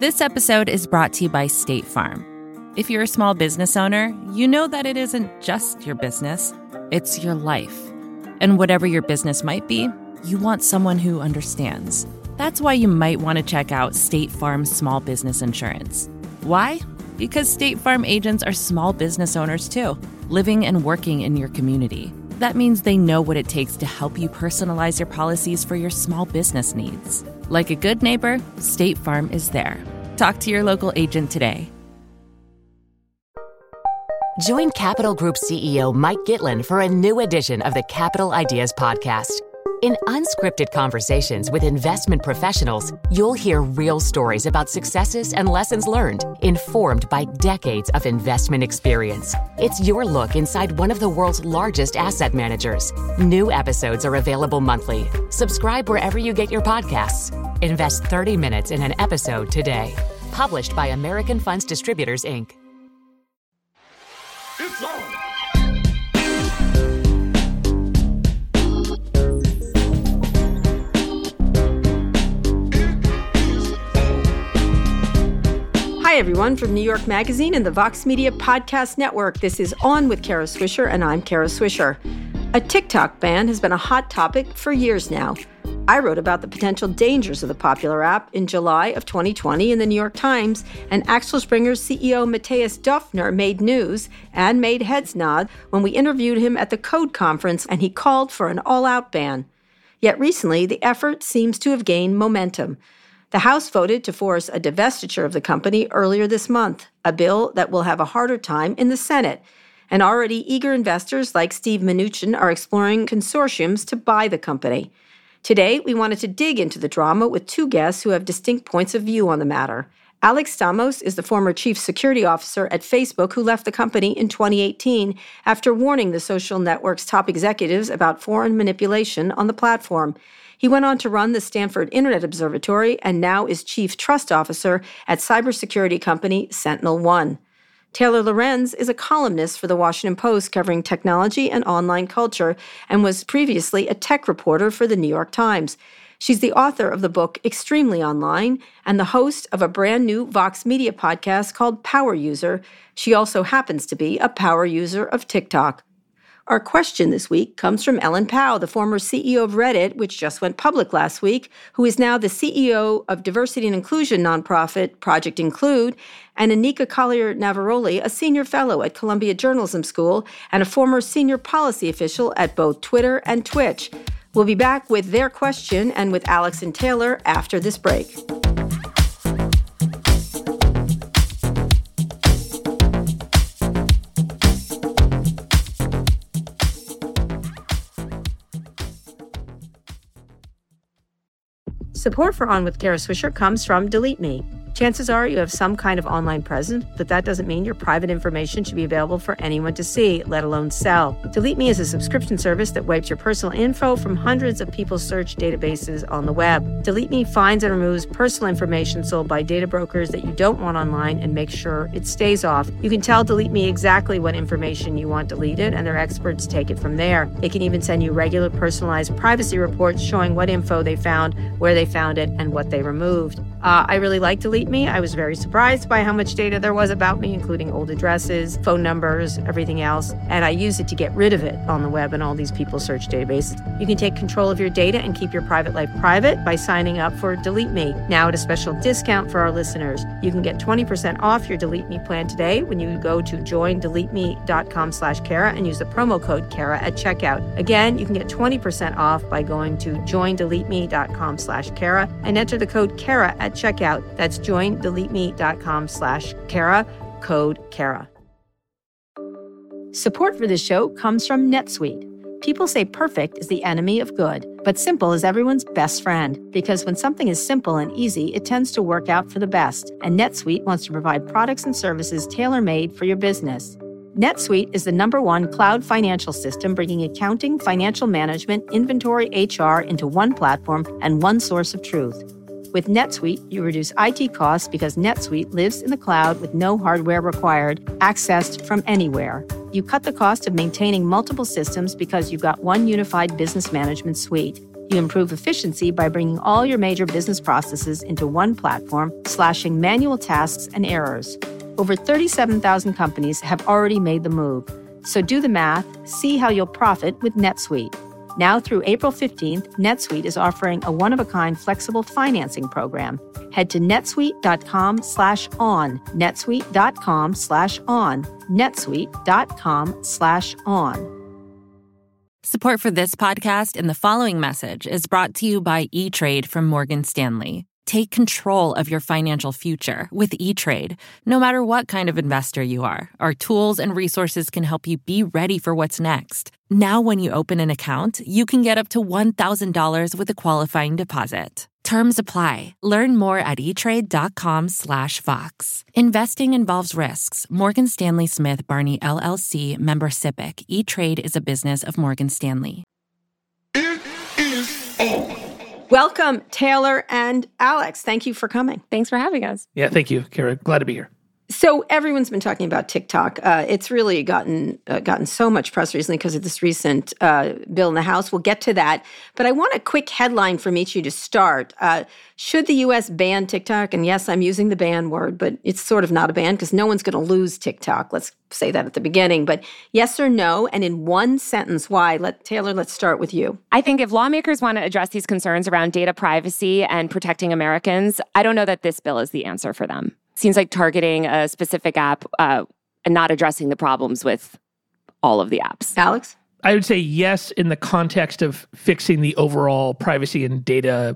This episode is brought to you by State Farm. If you're a small business owner, you know that it isn't just your business, it's your life. And whatever your business might be, you want someone who understands. That's why you might want to check out State Farm Small Business Insurance. Why? Because State Farm agents are small business owners too, living and working in your community. That means they know what it takes to help you personalize your policies for your small business needs. Like a good neighbor, State Farm is there. Talk to your local agent today. Join Capital Group CEO Mike Gitlin for a new edition of the Capital Ideas Podcast. In unscripted conversations with investment professionals, you'll hear real stories about successes and lessons learned, informed by decades of investment experience. It's your look inside one of the world's largest asset managers. New episodes are available monthly. Subscribe wherever you get your podcasts. Invest 30 minutes in an episode today. Published by American Funds Distributors, Inc. It's on! Hi, everyone, from New York Magazine and the Vox Media Podcast Network. This is On with Kara Swisher, and I'm Kara Swisher. A TikTok ban has been a hot topic for years now. I wrote about the potential dangers of the popular app in July of 2020 in the New York Times, and Axel Springer's CEO Matthias Döpfner made news and made heads nod when we interviewed him at the Code Conference, and he called for an all-out ban. Yet recently, the effort seems to have gained momentum. The House voted to force a divestiture of the company earlier this month, a bill that will have a harder time in the Senate. And already eager investors like Steve Mnuchin are exploring consortiums to buy the company. Today, we wanted to dig into the drama with two guests who have distinct points of view on the matter. Alex Stamos is the former chief security officer at Facebook who left the company in 2018 after warning the social network's top executives about foreign manipulation on the platform. He went on to run the Stanford Internet Observatory and now is chief trust officer at cybersecurity company SentinelOne. Taylor Lorenz is a columnist for The Washington Post covering technology and online culture and was previously a tech reporter for The New York Times. She's the author of the book Extremely Online and the host of a brand new Vox Media podcast called Power User. She also happens to be a power user of TikTok. Our question this week comes from Ellen Pao, the former CEO of Reddit, which just went public last week, who is now the CEO of diversity and inclusion nonprofit Project Include, and Anika Collier-Navaroli, a senior fellow at Columbia Journalism School and a former senior policy official at both Twitter and Twitch. We'll be back with their question and with Alex and Taylor after this break. Support for On with Kara Swisher comes from Delete Me. Chances are you have some kind of online presence, but that doesn't mean your private information should be available for anyone to see, let alone sell. Delete Me is a subscription service that wipes your personal info from hundreds of people's search databases on the web. Delete Me finds and removes personal information sold by data brokers that you don't want online and makes sure it stays off. You can tell Delete Me exactly what information you want deleted, and their experts take it from there. They can even send you regular personalized privacy reports showing what info they found, where they found it, and what they removed. I really like Delete Me. I was very surprised by how much data there was about me, including old addresses, phone numbers, everything else. And I use it to get rid of it on the web and all these people's search databases. You can take control of your data and keep your private life private by signing up for Delete Me, now at a special discount for our listeners. You can get 20% off your Delete Me plan today when you go to joindeleteme.com/Kara and use the promo code Kara at checkout. Again, you can get 20% off by going to joindeleteme.com/Kara and enter the code Kara at checkout. That's joindeleteme.com/Kara, code Kara. Support for this show comes from NetSuite. People say perfect is the enemy of good, but simple is everyone's best friend. Because when something is simple and easy, it tends to work out for the best. And NetSuite wants to provide products and services tailor-made for your business. NetSuite is the #1 cloud financial system, bringing accounting, financial management, inventory, HR into one platform and one source of truth. With NetSuite, you reduce IT costs because NetSuite lives in the cloud with no hardware required, accessed from anywhere. You cut the cost of maintaining multiple systems because you've got one unified business management suite. You improve efficiency by bringing all your major business processes into one platform, slashing manual tasks and errors. Over 37,000 companies have already made the move. So do the math, see how you'll profit with NetSuite. Now through April 15th, NetSuite is offering a one-of-a-kind flexible financing program. Head to netsuite.com/on, netsuite.com/on, netsuite.com/on. Support for this podcast and the following message is brought to you by E-Trade from Morgan Stanley. Take control of your financial future with E-Trade. No matter what kind of investor you are, our tools and resources can help you be ready for what's next. Now when you open an account, you can get up to $1,000 with a qualifying deposit. Terms apply. Learn more at etrade.com/Vox. Investing involves risks. Morgan Stanley Smith Barney LLC, member SIPC. E-Trade is a business of Morgan Stanley. It is on. Welcome, Taylor and Alex. Thank you for coming. Thanks for having us. Yeah, thank you, Kara. Glad to be here. So everyone's been talking about TikTok. It's really gotten so much press recently because of this recent bill in the House. We'll get to that. But I want a quick headline from each of you to start. Should the U.S. ban TikTok? And yes, I'm using the ban word, but it's sort of not a ban because no one's going to lose TikTok. Let's say that at the beginning. But yes or no? And in one sentence, why? Taylor, let's start with you. I think if lawmakers want to address these concerns around data privacy and protecting Americans, I don't know that this bill is the answer for them. Seems like targeting a specific app and not addressing the problems with all of the apps. Alex? I would say yes in the context of fixing the overall privacy and data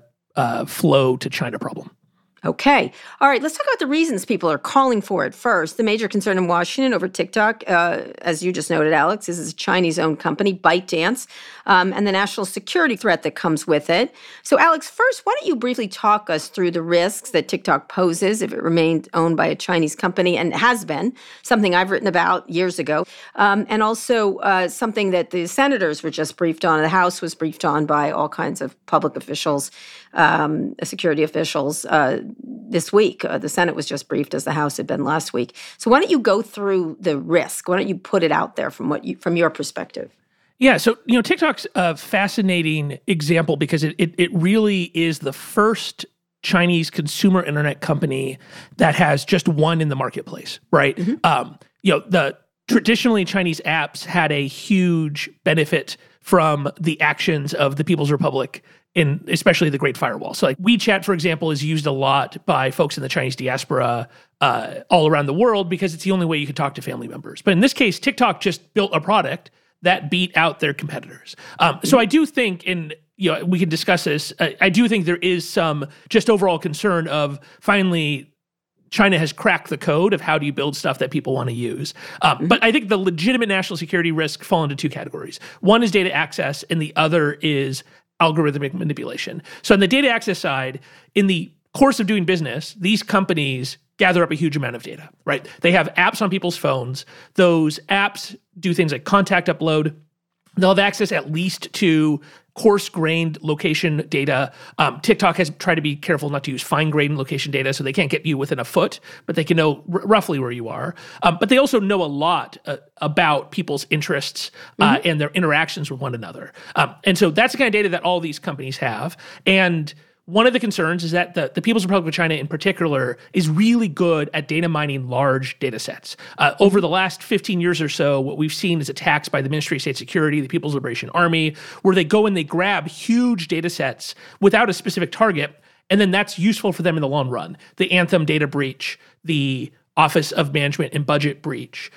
flow to China problem. Okay. All right. Let's talk about the reasons people are calling for it first. The major concern in Washington over TikTok, as you just noted, Alex, is a Chinese-owned company, ByteDance, and the national security threat that comes with it. So, Alex, first, why don't you briefly talk us through the risks that TikTok poses if it remained owned by a Chinese company, and has been, something I've written about years ago, and also something that the senators were just briefed on, the House was briefed on by all kinds of public officials, security officials, this week. The Senate was just briefed as the House had been last week. So why don't you go through the risk? Why don't you put it out there from your perspective? Yeah, so TikTok's a fascinating example because it really is the first Chinese consumer internet company that has just one in the marketplace, right? Mm-hmm. The traditionally Chinese apps had a huge benefit from the actions of the People's Republic, in especially the Great Firewall. So like WeChat, for example, is used a lot by folks in the Chinese diaspora all around the world because it's the only way you can talk to family members. But in this case, TikTok just built a product that beat out their competitors. So I do think, we can discuss this, I do think there is some just overall concern of finally China has cracked the code of how do you build stuff that people want to use. But I think the legitimate national security risks fall into two categories. One is data access, and the other is algorithmic manipulation. So on the data access side, in the course of doing business, these companies gather up a huge amount of data, right? They have apps on people's phones. Those apps do things like contact upload. They'll have access at least to coarse-grained location data. TikTok has tried to be careful not to use fine-grained location data, so they can't get you within a foot, but they can know roughly where you are. But they also know a lot about people's interests and their interactions with one another. And so that's the kind of data that all these companies have. And one of the concerns is that the People's Republic of China in particular is really good at data mining large data sets. Over the last 15 years or so, what we've seen is attacks by the Ministry of State Security, the People's Liberation Army, where they go and they grab huge data sets without a specific target, and then that's useful for them in the long run. The Anthem data breach, the Office of Management and Budget breach,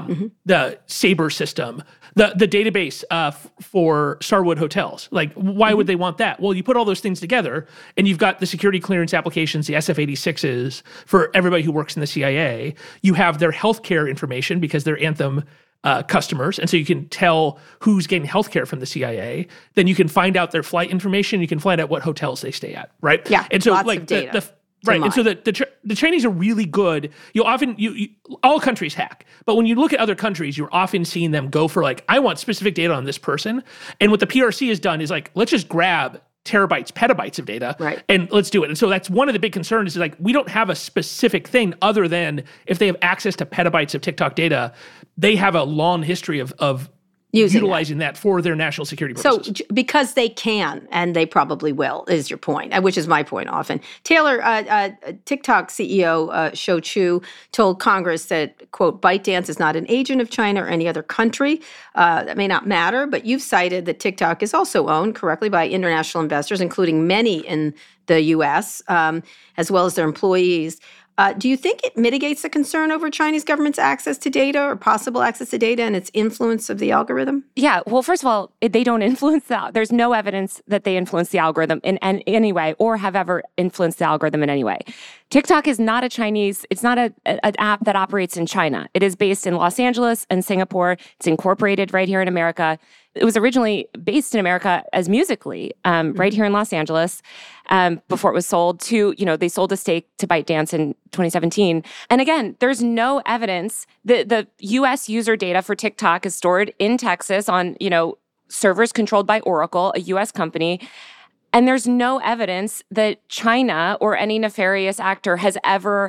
the Sabre system, the database for Starwood hotels. Like, why would they want that? Well, you put all those things together, and you've got the security clearance applications, the SF-86s, for everybody who works in the CIA. You have their healthcare information because they're Anthem customers, and so you can tell who's getting healthcare from the CIA. Then you can find out their flight information. You can find out what hotels they stay at, right? Yeah, and so lots like of data. Right, and so the Chinese are really good. All countries hack, but when you look at other countries, you're often seeing them go for like, I want specific data on this person. And what the PRC has done is like, let's just grab terabytes, petabytes of data, right, and let's do it. And so that's one of the big concerns is like, we don't have a specific thing other than if they have access to petabytes of TikTok data, they have a long history of utilizing that for their national security purposes. So because they can, and they probably will, is your point, which is my point often. Taylor, TikTok CEO Shou Chew told Congress that, quote, ByteDance is not an agent of China or any other country. That may not matter, but you've cited that TikTok is also owned correctly by international investors, including many in the U.S., as well as their employees. Do you think it mitigates the concern over Chinese government's access to data or possible access to data and its influence of the algorithm? Yeah. Well, first of all, they don't influence that. There's no evidence that they influence the algorithm in any way or have ever influenced the algorithm in any way. TikTok is not it's not an app that operates in China. It is based in Los Angeles and Singapore. It's incorporated right here in America. It was originally based in America as Musical.ly, right here in Los Angeles, before it was sold to, they sold a stake to ByteDance in 2017. And again, there's no evidence that the U.S. user data for TikTok is stored in Texas on, servers controlled by Oracle, a U.S. company. And there's no evidence that China or any nefarious actor has ever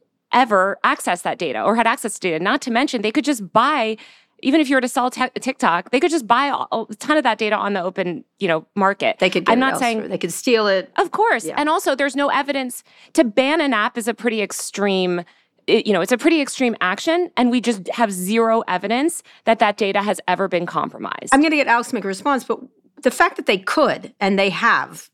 accessed that data or had access to data. Not to mention, they could just buy, even if you were to sell TikTok, they could just buy a ton of that data on the open, market. They could. I'm not saying they could steal it. Of course, yeah. And also there's no evidence to ban an app is a pretty extreme. It's a pretty extreme action, and we just have zero evidence that data has ever been compromised. I'm going to get Alex to make a response, but the fact that they could and they have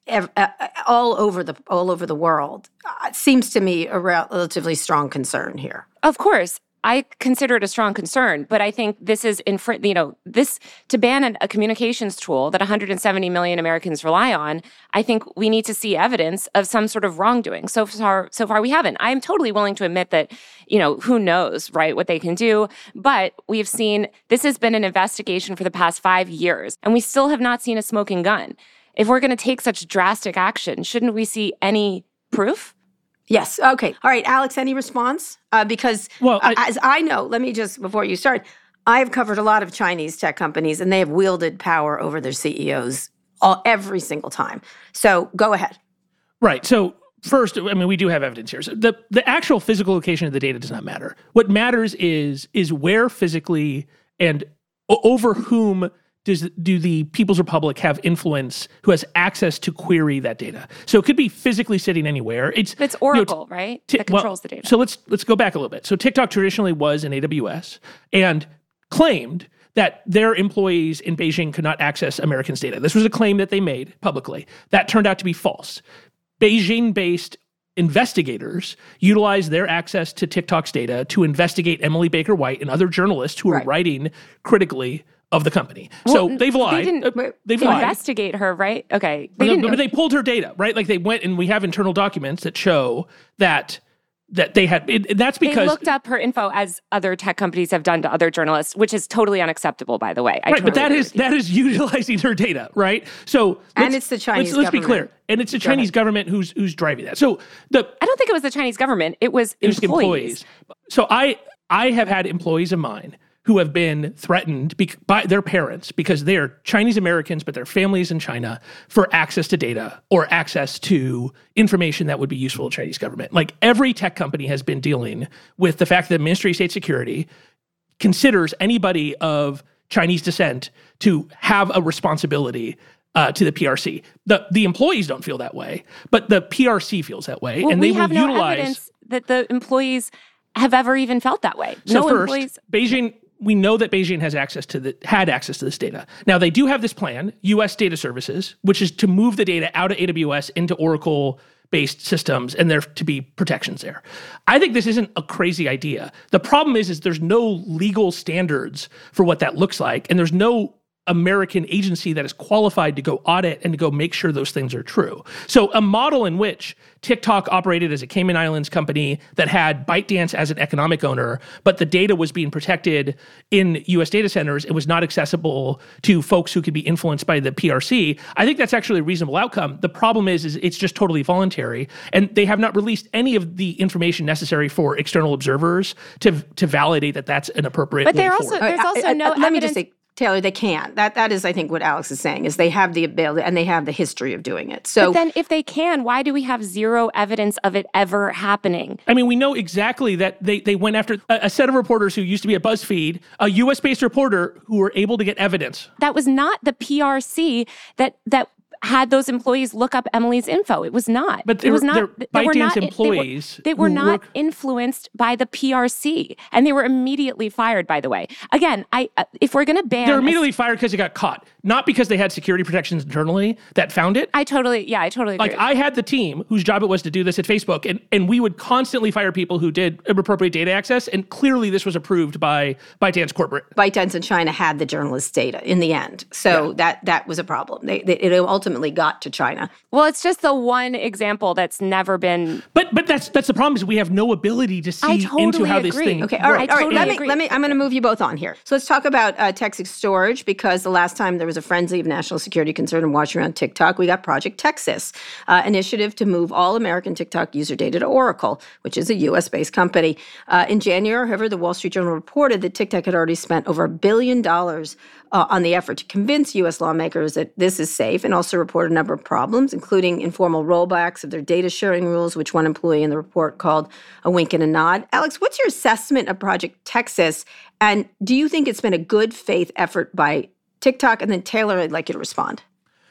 all over the world seems to me a relatively strong concern here. Of course. I consider it a strong concern, but I think this is this to ban a communications tool that 170 million Americans rely on. I think we need to see evidence of some sort of wrongdoing. So far we haven't. I am totally willing to admit that, who knows, right, what they can do. But we've seen this has been an investigation for the past 5 years, and we still have not seen a smoking gun. If we're going to take such drastic action, shouldn't we see any proof? Yes. Okay. All right, Alex, any response? Because as I know, let me just, before you start, I've covered a lot of Chinese tech companies, and they have wielded power over their CEOs every single time. So go ahead. Right. So first, we do have evidence here. So the actual physical location of the data does not matter. What matters is where physically and over whom do the People's Republic have influence who has access to query that data? So it could be physically sitting anywhere. It's Oracle, right? That controls the data. So let's go back a little bit. So TikTok traditionally was in AWS and claimed that their employees in Beijing could not access Americans' data. This was a claim that they made publicly. That turned out to be false. Beijing-based investigators utilized their access to TikTok's data to investigate Emily Baker White and other journalists who were writing critically of the company. So they've lied. They've lied. Investigate her, right? Okay. But they pulled her data, right? Like they went, and we have internal documents that show that they had. That's because they looked up her info, as other tech companies have done to other journalists, which is totally unacceptable, by the way. But that is utilizing her data, right? So and it's the Chinese government. Let's be clear, and it's the Chinese government who's driving that. So I don't think it was the Chinese government. It was employees. So I have had employees of mine who have been threatened by their parents because they are Chinese Americans, but their families in China, for access to data or access to information that would be useful to the Chinese government. Like every tech company has been dealing with the fact that the Ministry of State Security considers anybody of Chinese descent to have a responsibility to the PRC. The employees don't feel that way, but the PRC feels that way, and they will utilize evidence that the employees have ever even felt that way. So first, Beijing. We know that Beijing had access to this data. Now, they do have this plan, U.S. Data Services, which is to move the data out of AWS into Oracle-based systems, and there to be protections there. I think this isn't a crazy idea. The problem is there's no legal standards for what that looks like, and there's no American agency that is qualified to go audit and to go make sure those things are true. So a model in which TikTok operated as a Cayman Islands company that had ByteDance as an economic owner, but the data was being protected in U.S. data centers, it was not accessible to folks who could be influenced by the PRC. I think that's actually a reasonable outcome. The problem is it's just totally voluntary, and they have not released any of the information necessary for external observers to validate that that's an appropriate way forward. There's also no evidence. Let me just say, Taylor, they can. That is, I think, what Alex is saying, is they have the ability and they have the history of doing it. So, but then if they can, why do we have zero evidence of it ever happening? I mean, we know exactly that they went after a set of reporters who used to be at BuzzFeed, a U.S.-based reporter who were able to get evidence. That was not the PRC that had those employees look up Emily's info. It was not. But it was not. ByteDance employees. They were not influenced by the PRC, and they were immediately fired. By the way, again, if we're going to ban, they're immediately fired because they got caught, not because they had security protections internally that found it. I totally agree. Like, I had the team whose job it was to do this at Facebook, and we would constantly fire people who did inappropriate data access, and clearly this was approved by ByteDance corporate. ByteDance in China had the journalist's data in the end, so that was a problem. It ultimately got to China. Well, it's just the one example that's never been. But that's the problem, is we have no ability to see into how this thing. Okay, all right. Agree. I'm going to move you both on here. So let's talk about Texas storage, because the last time there was a frenzy of national security concern and watching around TikTok, we got Project Texas, initiative to move all American TikTok user data to Oracle, which is a U.S.-based company. In January, however, the Wall Street Journal reported that TikTok had already spent over $1 billion on the effort to convince U.S. lawmakers that this is safe, and also reported a number of problems, including informal rollbacks of their data sharing rules, which one employee in the report called a wink and a nod. Alex, what's your assessment of Project Texas, and do you think it's been a good faith effort by TikTok? And then Taylor, I'd like you to respond.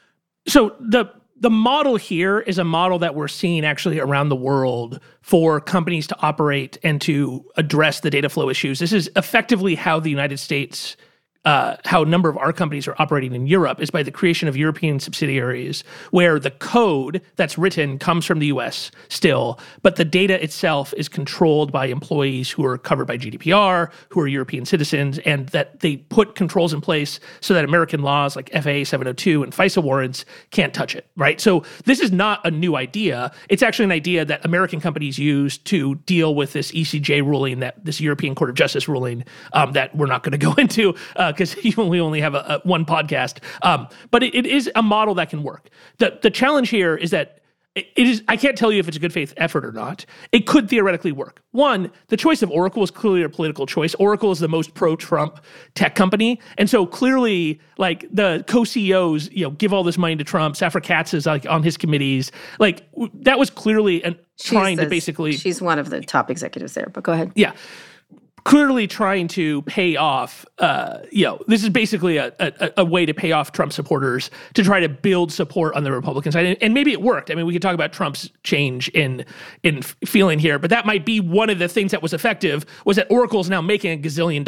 So the model here is a model that we're seeing actually around the world for companies to operate and to address the data flow issues. This is effectively how the United States, how a number of our companies are operating in Europe, is by the creation of European subsidiaries where the code that's written comes from the US still, but the data itself is controlled by employees who are covered by GDPR, who are European citizens, and that they put controls in place so that American laws like FAA 702 and FISA warrants can't touch it, right? So this is not a new idea. It's actually an idea that American companies use to deal with this ECJ ruling, this European Court of Justice ruling, that we're not going to go into, because we only have one podcast. But it is a model that can work. The challenge here is that it is. I can't tell you if it's a good faith effort or not. It could theoretically work. One, the choice of Oracle is clearly a political choice. Oracle is the most pro-Trump tech company, and so clearly, like, the co-CEOs, give all this money to Trump. Safra Katz is like on his committees. Like, that was clearly trying to basically. She's one of the top executives there. But go ahead. Yeah. Clearly trying to pay off, this is basically a way to pay off Trump supporters to try to build support on the Republican side. And maybe it worked. I mean, we could talk about Trump's change in feeling here, but that might be one of the things that was effective, was that Oracle's now making $1 gazillion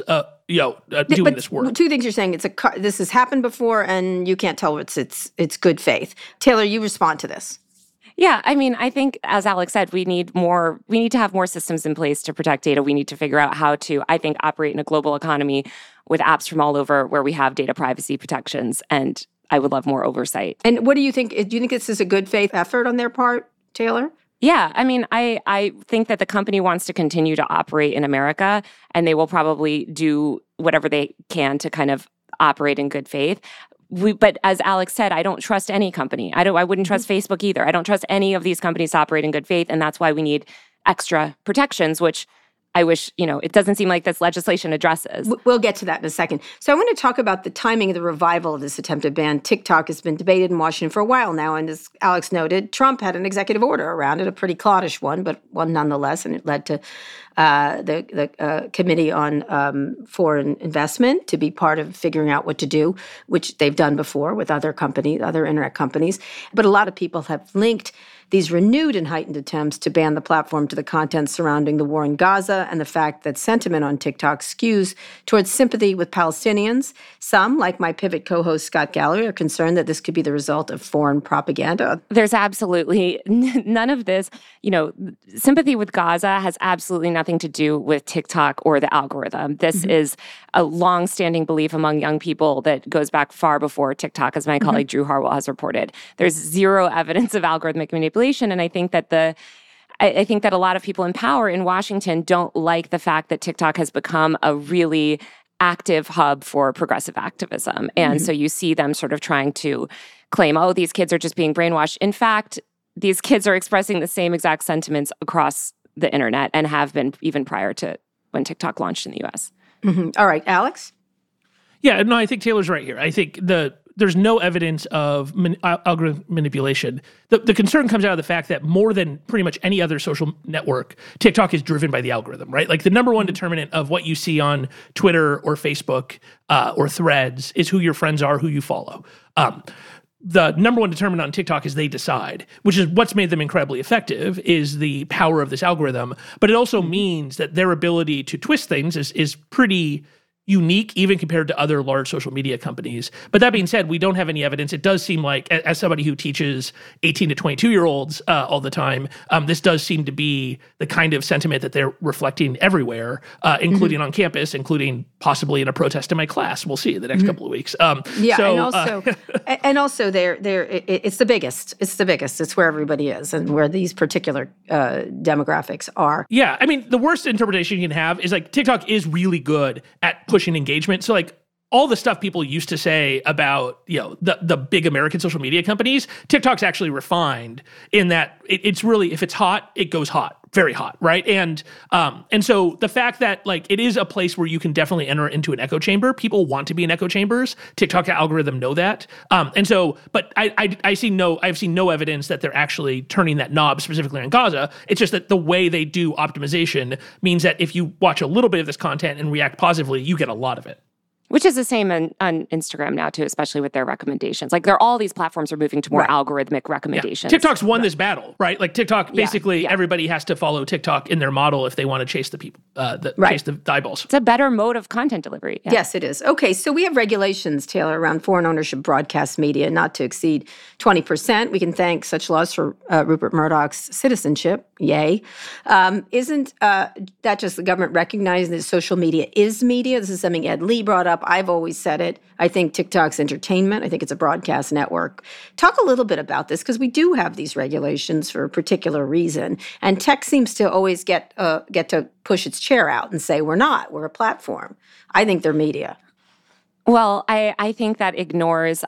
doing this work. Two things you're saying. This has happened before, and you can't tell it's good faith. Taylor, you respond to this. Yeah, I mean, I think, as Alex said, we need to have more systems in place to protect data. We need to figure out how to, I think, operate in a global economy with apps from all over where we have data privacy protections. And I would love more oversight. And what do you think? Do you think this is a good faith effort on their part, Taylor? Yeah, I mean, I think that the company wants to continue to operate in America, and they will probably do whatever they can to kind of operate in good faith. But as Alex said, I don't trust any company. I wouldn't trust Facebook either. I don't trust any of these companies to operate in good faith, and that's why we need extra protections, which I wish, it doesn't seem like this legislation addresses. We'll get to that in a second. So I want to talk about the timing of the revival of this attempted ban. TikTok has been debated in Washington for a while now, and as Alex noted, Trump had an executive order around it, a pretty cloddish one, but one nonetheless, and it led to the Committee on Foreign Investment to be part of figuring out what to do, which they've done before with other internet companies. But a lot of people have linked these renewed and heightened attempts to ban the platform to the content surrounding the war in Gaza and the fact that sentiment on TikTok skews towards sympathy with Palestinians. Some, like my Pivot co-host Scott Gallery, are concerned that this could be the result of foreign propaganda. There's absolutely none of this. Sympathy with Gaza has absolutely nothing to do with TikTok or the algorithm. This is a long-standing belief among young people that goes back far before TikTok, as my colleague Drew Harwell has reported. There's zero evidence of algorithmic manipulation, and I think that I think that a lot of people in power in Washington don't like the fact that TikTok has become a really active hub for progressive activism. And so you see them sort of trying to claim, oh, these kids are just being brainwashed. In fact, these kids are expressing the same exact sentiments across the internet and have been even prior to when TikTok launched in the U.S. All right, Alex? Yeah, no, I think Taylor's right here. I think there's no evidence of algorithm manipulation. The concern comes out of the fact that more than pretty much any other social network, TikTok is driven by the algorithm, right? Like the number one determinant of what you see on Twitter or Facebook or Threads is who your friends are, who you follow. The number one determinant on TikTok is they decide, which is what's made them incredibly effective, is the power of this algorithm. But it also means that their ability to twist things is pretty unique, even compared to other large social media companies. But that being said, we don't have any evidence. It does seem like, as somebody who teaches 18 to 22-year-olds all the time, this does seem to be the kind of sentiment that they're reflecting everywhere, including on campus, including possibly in a protest in my class. We'll see in the next couple of weeks. And also, it's the biggest. It's the biggest. It's where everybody is and where these particular demographics are. Yeah, I mean, the worst interpretation you can have is like TikTok is really good at pushing engagement. So like all the stuff people used to say about, the big American social media companies, TikTok's actually refined in that it's really, if it's hot, it goes hot, very hot, right? And so the fact that like it is a place where you can definitely enter into an echo chamber. People want to be in echo chambers. TikTok algorithm know that. But I've seen no evidence that they're actually turning that knob specifically on Gaza. It's just that the way they do optimization means that if you watch a little bit of this content and react positively, you get a lot of it. Which is the same on Instagram now, too, especially with their recommendations. Like, all these platforms are moving to more algorithmic recommendations. Yeah. TikTok's won this battle, right? Like, TikTok, basically, everybody has to follow TikTok in their model if they want to chase the people, chase the eyeballs. It's a better mode of content delivery. Yeah. Yes, it is. Okay, so we have regulations, Taylor, around foreign ownership broadcast media not to exceed 20%. We can thank such laws for Rupert Murdoch's citizenship. Yay. Isn't that just the government recognizing that social media is media? This is something Ed Lee brought up. I've always said it. I think TikTok's entertainment. I think it's a broadcast network. Talk a little bit about this, because we do have these regulations for a particular reason. And tech seems to always get to push its chair out and say, we're not. We're a platform. I think they're media. Well, I think that ignores,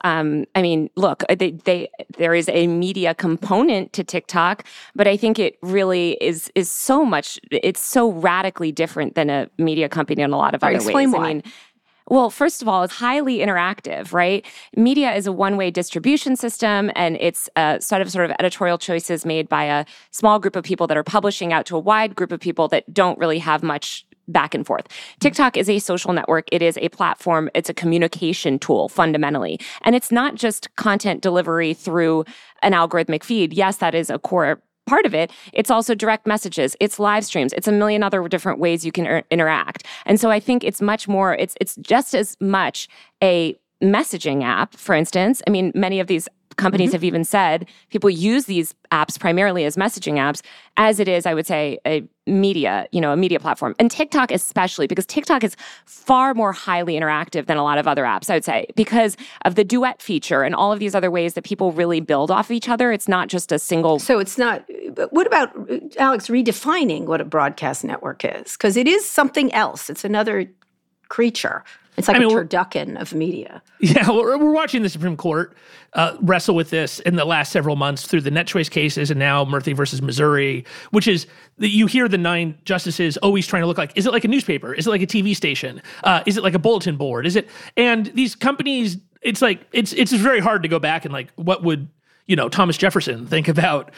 look, there is a media component to TikTok, but I think it really is so much, it's so radically different than a media company in a lot of other ways. Explain why. Well, first of all, it's highly interactive, right? Media is a one-way distribution system, and it's a sort of editorial choices made by a small group of people that are publishing out to a wide group of people that don't really have much back and forth. TikTok is a social network. It is a platform. It's a communication tool, fundamentally. And it's not just content delivery through an algorithmic feed. Yes, that is a core part of it. It's also direct messages. It's live streams. It's a million other different ways you can interact. And so I think it's much more, it's just as much a messaging app, for instance. I mean, many of these companies have even said people use these apps primarily as messaging apps, as it is, I would say, a media platform. And TikTok especially, because TikTok is far more highly interactive than a lot of other apps, I would say, because of the duet feature and all of these other ways that people really build off each other. It's not just a single... So it's not... But what about, Alex, redefining what a broadcast network is? Because it is something else. It's another creature. It's like a turducken of media. Yeah, we're watching the Supreme Court wrestle with this in the last several months through the NetChoice cases and now Murthy versus Missouri, which is you hear the 9 justices always trying to look like, is it like a newspaper? Is it like a TV station? Is it like a bulletin board? Is it? And these companies, it's like it's very hard to go back and like what would Thomas Jefferson think about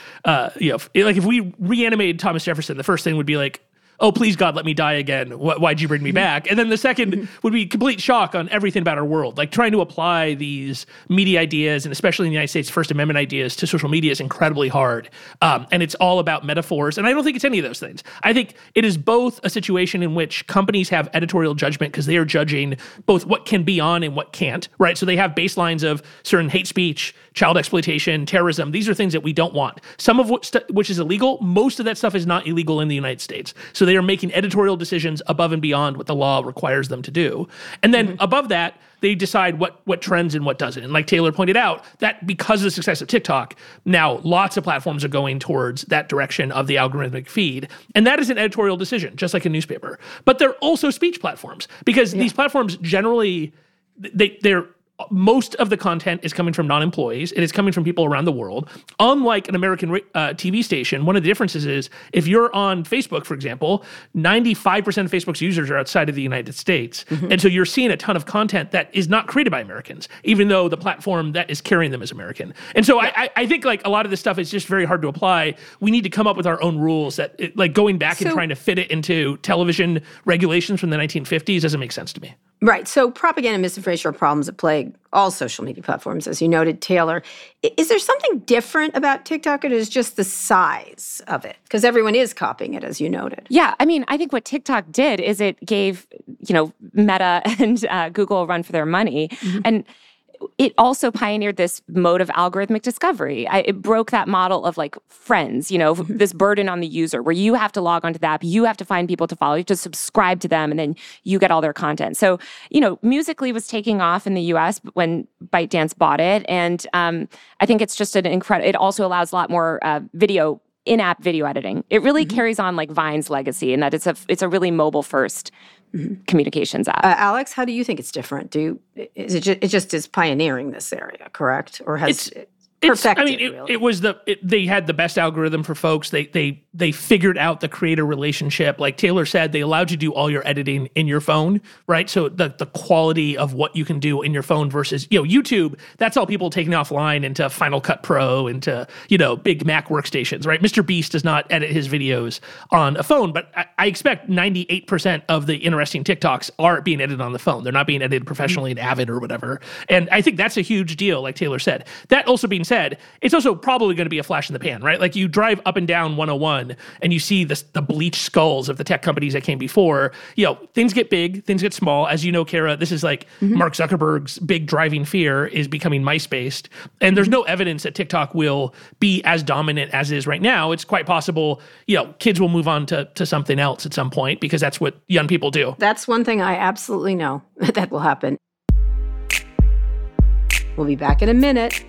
if we reanimated Thomas Jefferson, the first thing would be like, oh, please, God, let me die again. Why'd you bring me back? And then the second would be complete shock on everything about our world. Like trying to apply these media ideas, and especially in the United States, First Amendment ideas to social media is incredibly hard. And it's all about metaphors. And I don't think it's any of those things. I think it is both a situation in which companies have editorial judgment because they are judging both what can be on and what can't, right? So they have baselines of certain hate speech, child exploitation, terrorism. These are things that we don't want. Some of which is illegal. Most of that stuff is not illegal in the United States. So they are making editorial decisions above and beyond what the law requires them to do. And then above that, they decide what trends and what doesn't. And like Taylor pointed out, that because of the success of TikTok, now lots of platforms are going towards that direction of the algorithmic feed. And that is an editorial decision, just like a newspaper. But they're also speech platforms because these platforms generally, they're most of the content is coming from non-employees. It is coming from people around the world. Unlike an American TV station, one of the differences is if you're on Facebook, for example, 95% of Facebook's users are outside of the United States. And so you're seeing a ton of content that is not created by Americans, even though the platform that is carrying them is American. And so I think like a lot of this stuff is just very hard to apply. We need to come up with our own rules that like going back and trying to fit it into television regulations from the 1950s doesn't make sense to me. Right. So propaganda and misinformation are problems that plague all social media platforms, as you noted, Taylor. Is there something different about TikTok, or is it just the size of it? Because everyone is copying it, as you noted. Yeah. I mean, I think what TikTok did is it gave, Meta and Google a run for their money. And it also pioneered this mode of algorithmic discovery. It broke that model of like friends, this burden on the user where you have to log onto the app, you have to find people to follow, you have to subscribe to them, and then you get all their content. So, Musical.ly was taking off in the US when ByteDance bought it. And I think it's just an incredible, it also allows a lot more in-app video editing. It really carries on like Vine's legacy in that it's a really mobile-first communications app. Alex, how do you think it's different? It just is pioneering this area, correct? Or has it perfected? It was they had the best algorithm for folks. They figured out the creator relationship. Like Taylor said, they allowed you to do all your editing in your phone, right? So the quality of what you can do in your phone versus YouTube. That's all people taking offline into Final Cut Pro, into big Mac workstations, right? Mr. Beast does not edit his videos on a phone, but I expect 98% of the interesting TikToks are being edited on the phone. They're not being edited professionally in Avid or whatever. And I think that's a huge deal, like Taylor said. That also being said, it's also probably going to be a flash in the pan, right? Like you drive up and down 101 and you see the bleached skulls of the tech companies that came before. Things get big, things get small. As you know, Kara, this is like Mark Zuckerberg's big driving fear is becoming mice-based. And there's no evidence that TikTok will be as dominant as it is right now. It's quite possible, kids will move on to something else at some point because that's what young people do. That's one thing I absolutely know that will happen. We'll be back in a minute.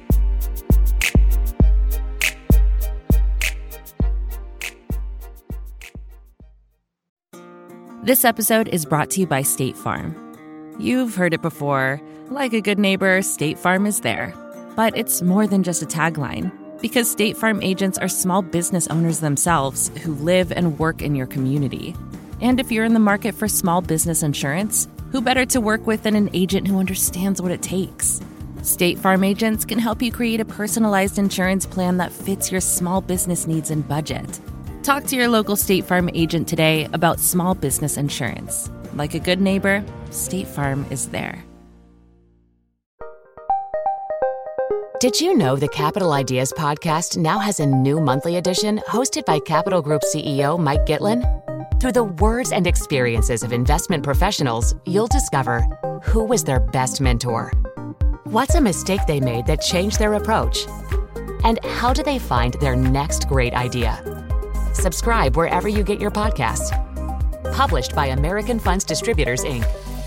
This episode is brought to you by State Farm. You've heard it before. Like a good neighbor, State Farm is there. But it's more than just a tagline, because State Farm agents are small business owners themselves who live and work in your community. And if you're in the market for small business insurance, who better to work with than an agent who understands what it takes? State Farm agents can help you create a personalized insurance plan that fits your small business needs and budget. Talk to your local State Farm agent today about small business insurance. Like a good neighbor, State Farm is there. Did you know the Capital Ideas podcast now has a new monthly edition hosted by Capital Group CEO Mike Gitlin? Through the words and experiences of investment professionals, you'll discover who was their best mentor, what's a mistake they made that changed their approach, and how do they find their next great idea. Subscribe wherever you get your podcasts. Published by American Funds Distributors, Inc.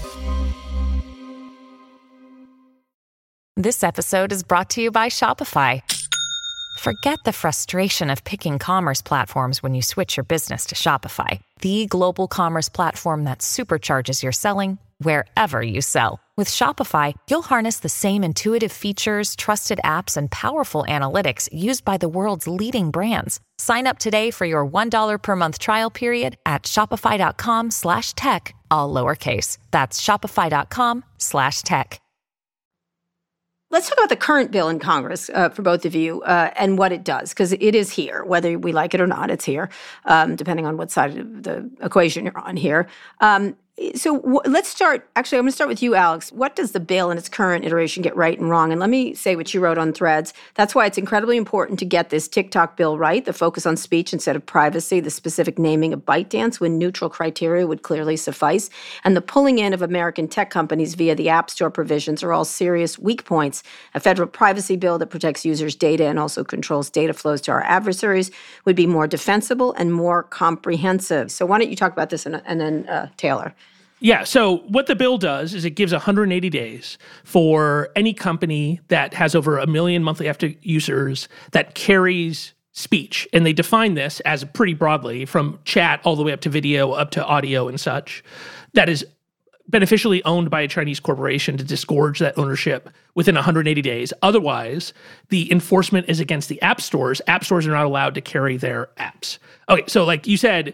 This episode is brought to you by Shopify. Forget the frustration of picking commerce platforms when you switch your business to Shopify, the global commerce platform that supercharges your selling wherever you sell. With Shopify, you'll harness the same intuitive features, trusted apps, and powerful analytics used by the world's leading brands. Sign up today for your $1 per month trial period at shopify.com/tech, all lowercase. That's shopify.com/tech. Let's talk about the current bill in Congress for both of you and what it does, because it is here. Whether we like it or not, it's here, depending on what side of the equation you're on here. So let's start. Actually, I'm going to start with you, Alex. What does the bill in its current iteration get right and wrong? And let me say what you wrote on Threads. That's why it's incredibly important to get this TikTok bill right, the focus on speech instead of privacy, the specific naming of ByteDance when neutral criteria would clearly suffice, and the pulling in of American tech companies via the App Store provisions are all serious weak points. A federal privacy bill that protects users' data and also controls data flows to our adversaries would be more defensible and more comprehensive. So why don't you talk about this and then Taylor? Yeah, so what the bill does is it gives 180 days for any company that has over 1 million monthly active users that carries speech. And they define this as pretty broadly from chat all the way up to video, up to audio and such. That is beneficially owned by a Chinese corporation to disgorge that ownership within 180 days. Otherwise, the enforcement is against the app stores. App stores are not allowed to carry their apps. Okay, so like you said,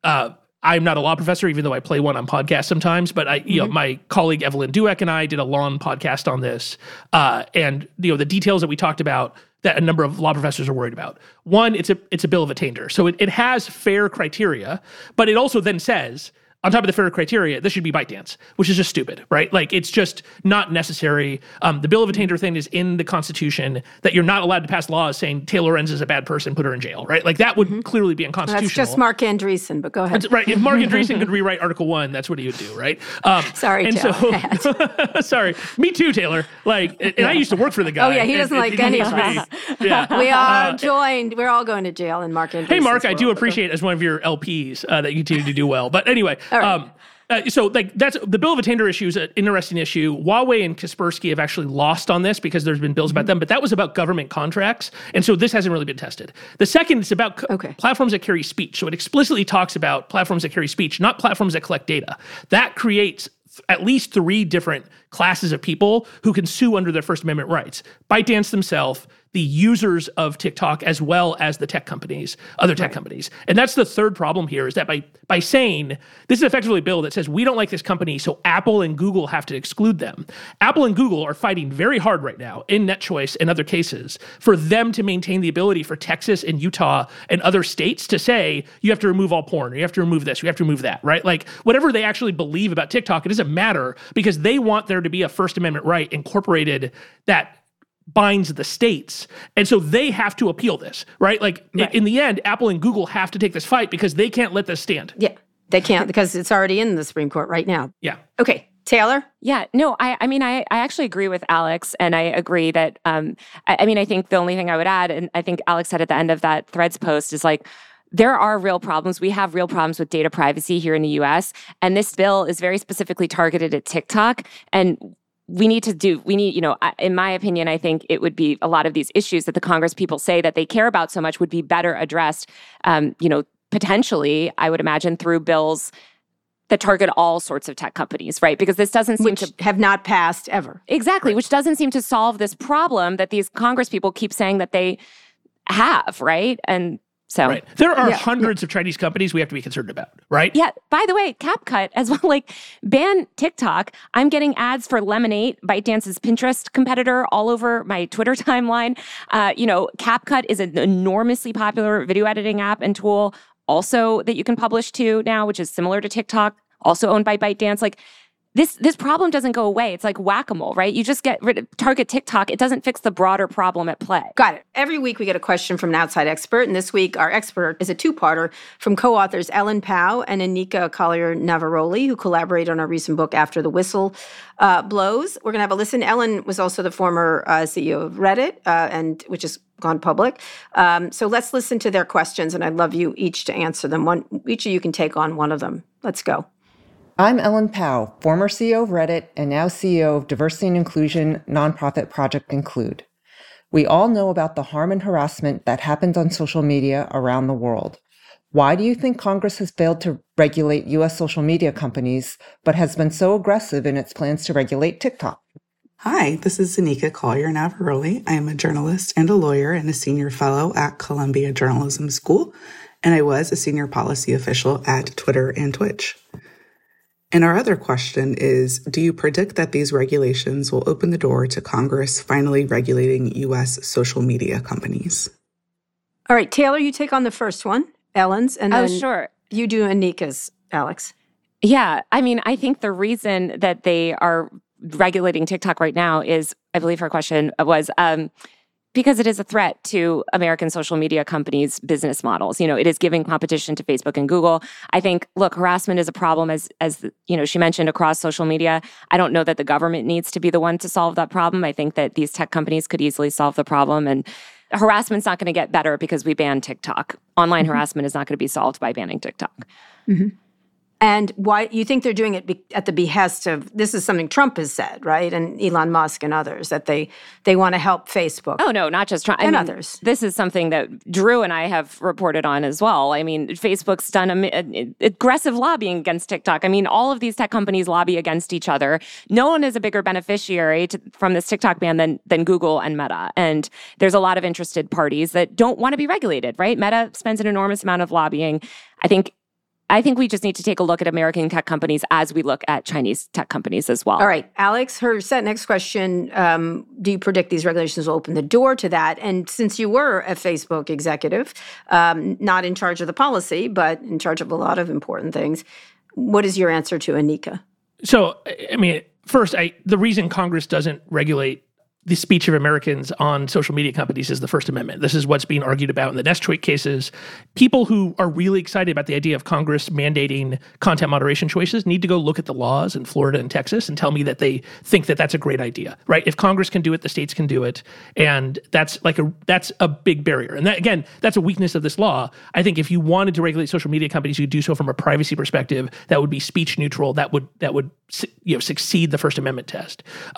I'm not a law professor, even though I play one on podcasts sometimes. But my colleague Evelyn Dueck and I did a long podcast on this, and the details that we talked about that a number of law professors are worried about. One, it's a bill of attainder, so it has fair criteria, but it also then says, on top of the fair criteria, this should be ByteDance, which is just stupid, right? Like, it's just not necessary. The bill of attainder thing is in the Constitution, that you're not allowed to pass laws saying Taylor Lorenz is a bad person, put her in jail, right? Like, that would clearly be unconstitutional. That's just Mark Andreessen, but go ahead. That's right. If Mark Andreessen could rewrite Article 1, that's what he would do, right? Sorry, and Taylor. So, sorry. Me too, Taylor. Like, and I used to work for the guy. Oh, yeah, he doesn't like any of us. Yeah. We are joined. We're all going to jail in Mark Andreessen's Hey, Mark, I world. do appreciate as one of your LPs that you continue to do well. But anyway, All right. So like that's the bill of attainder issue is an interesting issue. Huawei and Kaspersky have actually lost on this because there's been bills about them, but that was about government contracts. And so this hasn't really been tested. The second is about platforms that carry speech. So it explicitly talks about platforms that carry speech, not platforms that collect data. That creates at least 3 different classes of people who can sue under their First Amendment rights. ByteDance themselves, the users of TikTok, as well as the tech companies, other tech companies. And that's the third problem here, is that by saying, this is effectively a bill that says, we don't like this company, so Apple and Google have to exclude them. Apple and Google are fighting very hard right now in NetChoice and other cases for them to maintain the ability for Texas and Utah and other states to say, you have to remove all porn, or you have to remove this, you have to remove that, right? Like, whatever they actually believe about TikTok, it doesn't matter, because they want there to be a First Amendment right incorporated that binds the states. And so they have to appeal this, right? Like, in the end, Apple and Google have to take this fight because they can't let this stand. Yeah, they can't, because it's already in the Supreme Court right now. Yeah. Okay, Taylor? Yeah, no, I mean, I actually agree with Alex, and I agree that, I think the only thing I would add, and I think Alex said at the end of that Threads post, is like, there are real problems. We have real problems with data privacy here in the US, and this bill is very specifically targeted at TikTok, and we need, in my opinion, I think it would be a lot of these issues that the Congress people say that they care about so much would be better addressed, potentially, I would imagine, through bills that target all sorts of tech companies, right? Because this doesn't seem to have not passed ever. Exactly, right. Which doesn't seem to solve this problem that these Congress people keep saying that they have, right? And so right. There are hundreds of Chinese companies we have to be concerned about, right? Yeah. By the way, CapCut as well, like, ban TikTok. I'm getting ads for Lemonade, ByteDance's Pinterest competitor, all over my Twitter timeline. CapCut is an enormously popular video editing app and tool also that you can publish to now, which is similar to TikTok, also owned by ByteDance. Like, This problem doesn't go away. It's like whack-a-mole, right? You just target TikTok. It doesn't fix the broader problem at play. Got it. Every week we get a question from an outside expert, and this week our expert is a 2-parter from co-authors Ellen Pao and Anika Collier-Navaroli, who collaborate on our recent book, After the Whistle Blows. We're going to have a listen. Ellen was also the former CEO of Reddit, and which has gone public. So let's listen to their questions, and I'd love you each to answer them. Each of you can take on one of them. Let's go. I'm Ellen Pao, former CEO of Reddit and now CEO of diversity and inclusion nonprofit Project Include. We all know about the harm and harassment that happens on social media around the world. Why do you think Congress has failed to regulate U.S. social media companies, but has been so aggressive in its plans to regulate TikTok? Hi, this is Anika Collier-Navaroli. I am a journalist and a lawyer and a senior fellow at Columbia Journalism School, and I was a senior policy official at Twitter and Twitch. And our other question is, do you predict that these regulations will open the door to Congress finally regulating U.S. social media companies? All right, Taylor, you take on the first one, Ellen's, and then sure. You do Anika's, Alex. Yeah, I mean, I think the reason that they are regulating TikTok right now is, I believe her question was, because it is a threat to American social media companies' business models. It is giving competition to Facebook and Google. I think, look, harassment is a problem, as she mentioned, across social media. I don't know that the government needs to be the one to solve that problem. I think that these tech companies could easily solve the problem. And harassment's not going to get better because we ban TikTok. Online harassment is not going to be solved by banning TikTok. Mm-hmm. And why you think they're doing it at the behest of, this is something Trump has said, right? And Elon Musk and others, that they want to help Facebook. Oh, no, not just Trump. And others. This is something that Drew and I have reported on as well. I mean, Facebook's done aggressive lobbying against TikTok. I mean, all of these tech companies lobby against each other. No one is a bigger beneficiary from this TikTok ban than Google and Meta. And there's a lot of interested parties that don't want to be regulated, right? Meta spends an enormous amount of lobbying. I think we just need to take a look at American tech companies as we look at Chinese tech companies as well. All right, Alex, her next question, do you predict these regulations will open the door to that? And since you were a Facebook executive, not in charge of the policy, but in charge of a lot of important things, what is your answer to Anika? So, I mean, first, the reason Congress doesn't regulate the speech of Americans on social media companies is the First Amendment. This is what's being argued about in the Nest Tweet cases. People who are really excited about the idea of Congress mandating content moderation choices need to go look at the laws in Florida and Texas and tell me that they think that that's a great idea, right? If Congress can do it, the states can do it. And that's a big barrier. And that, again, that's a weakness of this law. I think if you wanted to regulate social media companies, you do so from a privacy perspective that would be speech neutral, that would succeed the First Amendment test.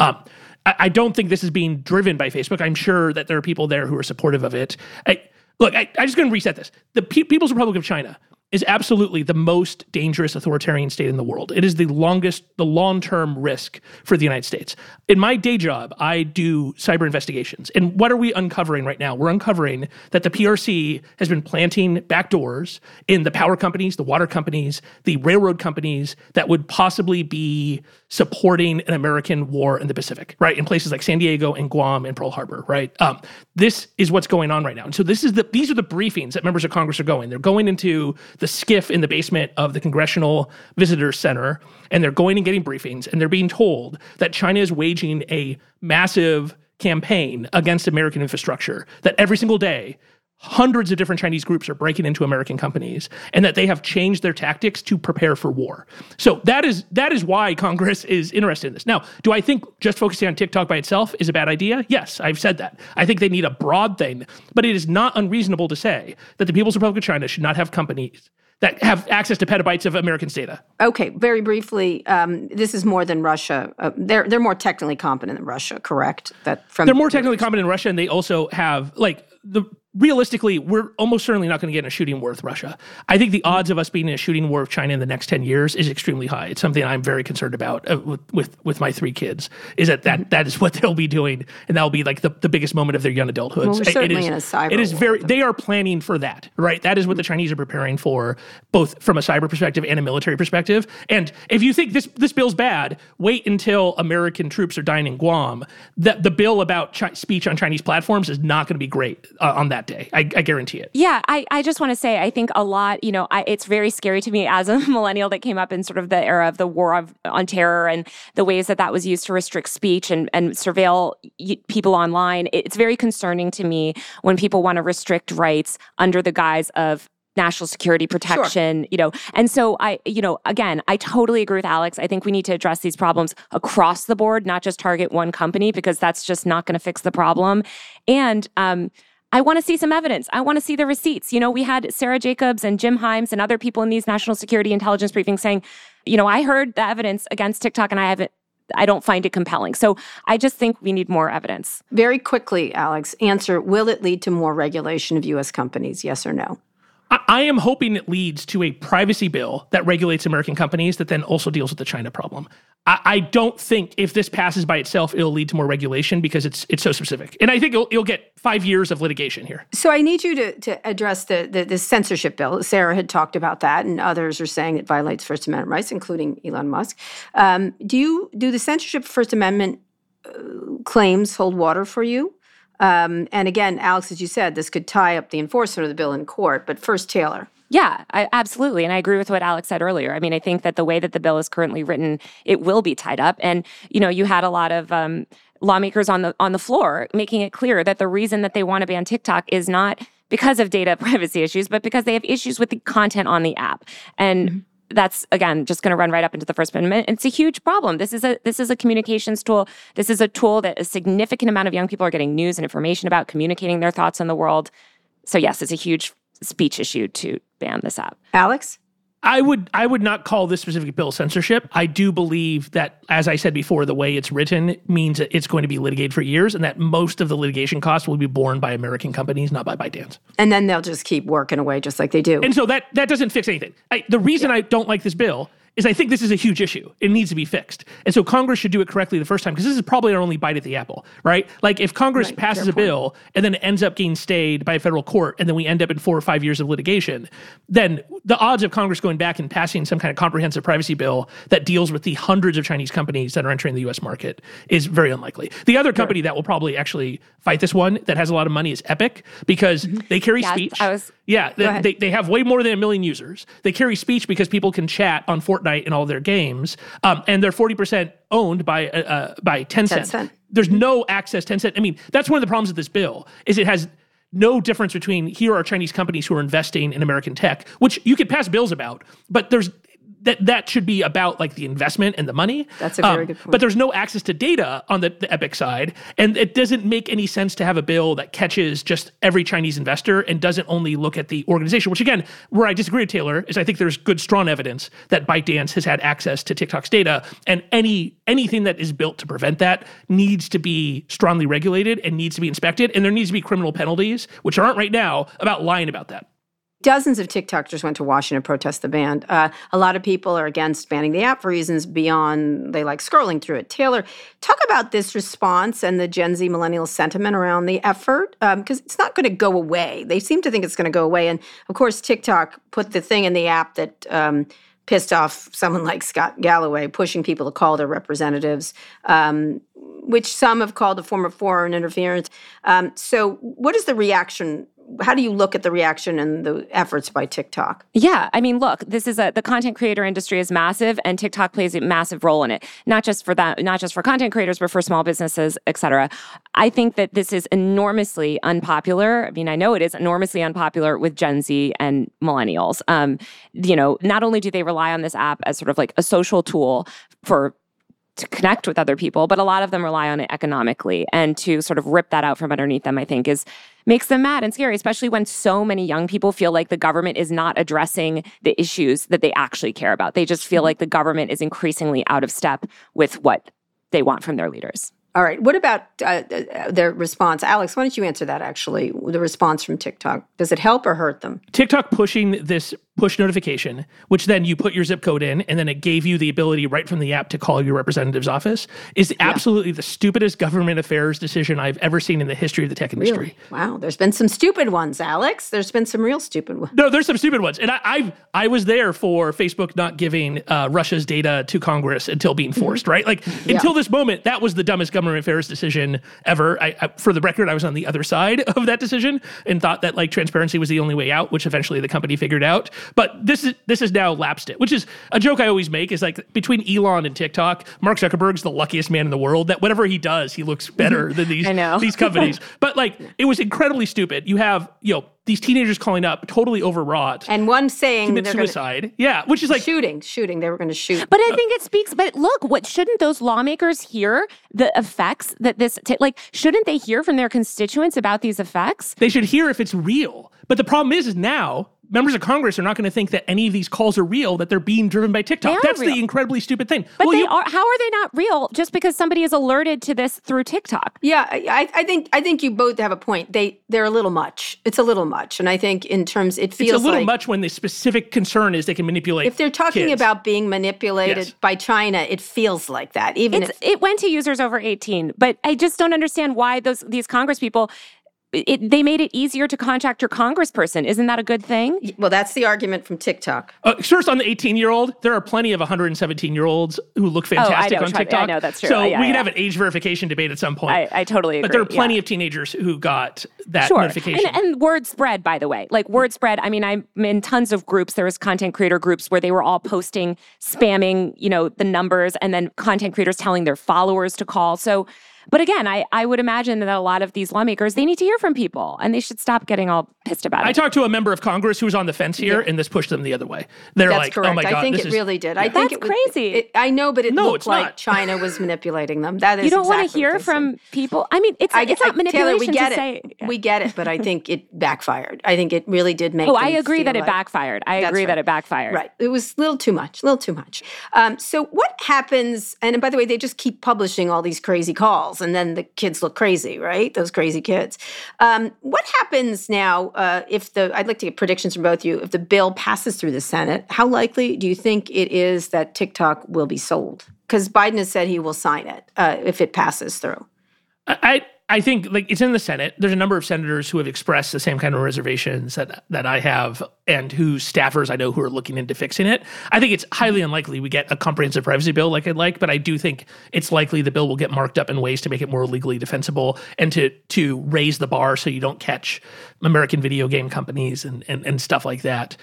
I don't think this is being driven by Facebook. I'm sure that there are people there who are supportive of it. I'm just going to reset this. The People's Republic of China is absolutely the most dangerous authoritarian state in the world. It is the long-term risk for the United States. In my day job, I do cyber investigations. And what are we uncovering right now? We're uncovering that the PRC has been planting backdoors in the power companies, the water companies, the railroad companies that would possibly be supporting an American war in the Pacific, right? In places like San Diego and Guam and Pearl Harbor, right? This is what's going on right now. And so these are the briefings that members of Congress are going. They're going into the skiff in the basement of the Congressional Visitors Center, and they're going and getting briefings, and they're being told that China is waging a massive campaign against American infrastructure, that every single day, hundreds of different Chinese groups are breaking into American companies, and that they have changed their tactics to prepare for war. So that is why Congress is interested in this. Now, do I think just focusing on TikTok by itself is a bad idea? Yes, I've said that. I think they need a broad thing, but it is not unreasonable to say that the People's Republic of China should not have companies that have access to petabytes of Americans' data. Okay, very briefly, this is more than Russia. They're more technically competent than Russia, correct? They're more technically competent than Russia, and they also have, realistically, we're almost certainly not going to get in a shooting war with Russia. I think the odds of us being in a shooting war with China in the next 10 years is extremely high. It's something I'm very concerned about with my 3 kids, is that is what they'll be doing, and that'll be like the biggest moment of their young adulthood. Well, we're certainly in a cyber world. They are planning for that, right? That is what the Chinese are preparing for, both from a cyber perspective and a military perspective. And if you think this bill's bad, wait until American troops are dying in Guam. The bill about speech on Chinese platforms is not going to be great on that day. I guarantee it. Yeah, I just want to say, I think a lot, it's very scary to me as a millennial that came up in sort of the era of the war on terror and the ways that was used to restrict speech and surveil people online. It's very concerning to me when people want to restrict rights under the guise of national security protection, sure. And so again, I totally agree with Alex. I think we need to address these problems across the board, not just target one company, because that's just not going to fix the problem. And I want to see some evidence. I want to see the receipts. We had Sarah Jacobs and Jim Himes and other people in these national security intelligence briefings saying, I heard the evidence against TikTok and I don't find it compelling. So I just think we need more evidence. Very quickly, Alex, answer, will it lead to more regulation of U.S. companies, yes or no? I am hoping it leads to a privacy bill that regulates American companies that then also deals with the China problem. I don't think if this passes by itself, it'll lead to more regulation because it's so specific. And I think you'll get 5 years of litigation here. So I need you to address the censorship bill. Sarah had talked about that, and others are saying it violates First Amendment rights, including Elon Musk. Do the censorship First Amendment claims hold water for you? And again, Alex, as you said, this could tie up the enforcement of the bill in court. But first, Taylor. Yeah, absolutely. And I agree with what Alex said earlier. I mean, I think that the way that the bill is currently written, it will be tied up. And, you had a lot of lawmakers on the floor making it clear that the reason that they want to ban TikTok is not because of data privacy issues, but because they have issues with the content on the app. And that's, again, just going to run right up into the First Amendment. It's a huge problem. This is a communications tool. This is a tool that a significant amount of young people are getting news and information about, communicating their thoughts in the world. So yes, it's a huge speech issue to ban this app. Alex? I would not call this specific bill censorship. I do believe that, as I said before, the way it's written means that it's going to be litigated for years and that most of the litigation costs will be borne by American companies, not by ByteDance. And then they'll just keep working away just like they do. And so that doesn't fix anything. The reason I don't like this bill is I think this is a huge issue. It needs to be fixed. And so Congress should do it correctly the first time, because this is probably our only bite at the apple, right? Like if Congress passes a bill and then it ends up getting stayed by a federal court and then we end up in 4 or 5 years of litigation, then the odds of Congress going back and passing some kind of comprehensive privacy bill that deals with the hundreds of Chinese companies that are entering the US market is very unlikely. The other company that will probably actually fight this one that has a lot of money is Epic, because they carry speech. They have way more than 1 million users. They carry speech because people can chat on Fortnite and all their games, and they're 40% owned by Tencent. There's no access to Tencent. I mean, that's one of the problems with this bill, is it has no difference between here are Chinese companies who are investing in American tech, which you could pass bills about, but there's that should be about like the investment and the money. That's a very good point. But there's no access to data on the Epic side, and it doesn't make any sense to have a bill that catches just every Chinese investor and doesn't only look at the organization, which again, where I disagree with Taylor is I think there's good, strong evidence that ByteDance has had access to TikTok's data, and anything that is built to prevent that needs to be strongly regulated and needs to be inspected, and there needs to be criminal penalties, which aren't right now, about lying about that. Dozens of TikTokers went to Washington to protest the ban. A lot of people are against banning the app for reasons beyond they like scrolling through it. Taylor, talk about this response and the Gen Z millennial sentiment around the effort, because it's not going to go away. They seem to think it's going to go away. And of course, TikTok put the thing in the app that pissed off someone like Scott Galloway, pushing people to call their representatives, which some have called a form of foreign interference. So what is the reaction? How do you look at the reaction and the efforts by TikTok? Yeah, I mean, look, this is the content creator industry is massive, and TikTok plays a massive role in it. Not just for content creators, but for small businesses, et cetera. I think that this is enormously unpopular. I mean, I know it is enormously unpopular with Gen Z and millennials. Not only do they rely on this app as sort of like a social tool to connect with other people, but a lot of them rely on it economically. And to sort of rip that out from underneath them, I think, makes them mad and scary, especially when so many young people feel like the government is not addressing the issues that they actually care about. They just feel like the government is increasingly out of step with what they want from their leaders. All right. What about their response? Alex, why don't you answer that, actually, the response from TikTok? Does it help or hurt them? TikTok pushing this push notification, which then you put your zip code in, and then it gave you the ability right from the app to call your representative's office, is absolutely the stupidest government affairs decision I've ever seen in the history of the tech industry. Really? Wow. There's been some stupid ones, Alex. There's been some real stupid ones. No, there's some stupid ones. And I was there for Facebook not giving Russia's data to Congress until being forced, right? Like, until this moment, that was the dumbest government affairs decision ever. For the record, I was on the other side of that decision and thought that like transparency was the only way out, which eventually the company figured out. But this is now lapsed it, which is a joke I always make, is like between Elon and TikTok, Mark Zuckerberg's the luckiest man in the world that whatever he does, he looks better than these companies. But like, it was incredibly stupid. You have, these teenagers calling up, totally overwrought. And one saying commit suicide. Which is like shooting. They were going to shoot. But I think it speaks. But look, shouldn't those lawmakers hear the effects that this? Shouldn't they hear from their constituents about these effects? They should hear if it's real. But the problem is now members of Congress are not going to think that any of these calls are real, that they're being driven by TikTok. That's real. The incredibly stupid thing. But how are they not real just because somebody is alerted to this through TikTok? Yeah, I think you both have a point. They're a little much. It's a little much. And I think in terms, it feels like... It's a little much when the specific concern is they can manipulate If they're talking kids. About being manipulated by China, it feels like that. It went to users over 18. But I just don't understand why these Congress people... they made it easier to contact your congressperson. Isn't that a good thing? Well, that's the argument from TikTok. First, on the 18-year-old, there are plenty of 117-year-olds who look fantastic on TikTok. I know, that's true. So we can have an age verification debate at some point. I totally agree. But there are plenty of teenagers who got that notification. And word spread, by the way. Like, word spread, I mean, I'm in tons of groups. There was content creator groups where they were all posting, spamming, the numbers, and then content creators telling their followers to call. So But again, I would imagine that a lot of these lawmakers, they need to hear from people, and they should stop getting all pissed about it. I talked to a member of Congress who was on the fence here, and this pushed them the other way. They're That's like, correct. oh my God. I think it really did. I think That's crazy. I know, but it looked it's like not. China was manipulating them. That is you don't exactly want to hear what they from said. people. I mean, it's not manipulation Taylor, we get to say. it. We get it, but I think it backfired. I think it really did make. I agree that it backfired. I That's agree right. that it backfired. Right. It was a little too much. So what happens, and by the way, they just keep publishing all these crazy calls, and then the kids look crazy, right? Those crazy kids. What happens now I'd like to get predictions from both of you, if the bill passes through the Senate, how likely do you think it is that TikTok will be sold? Because Biden has said he will sign it if it passes through. I think it's in the Senate. There's a number of senators who have expressed the same kind of reservations that I have, and whose staffers I know who are looking into fixing it. I think it's highly unlikely we get a comprehensive privacy bill like I'd like, but I do think it's likely the bill will get marked up in ways to make it more legally defensible and to raise the bar so you don't catch American video game companies and stuff like that.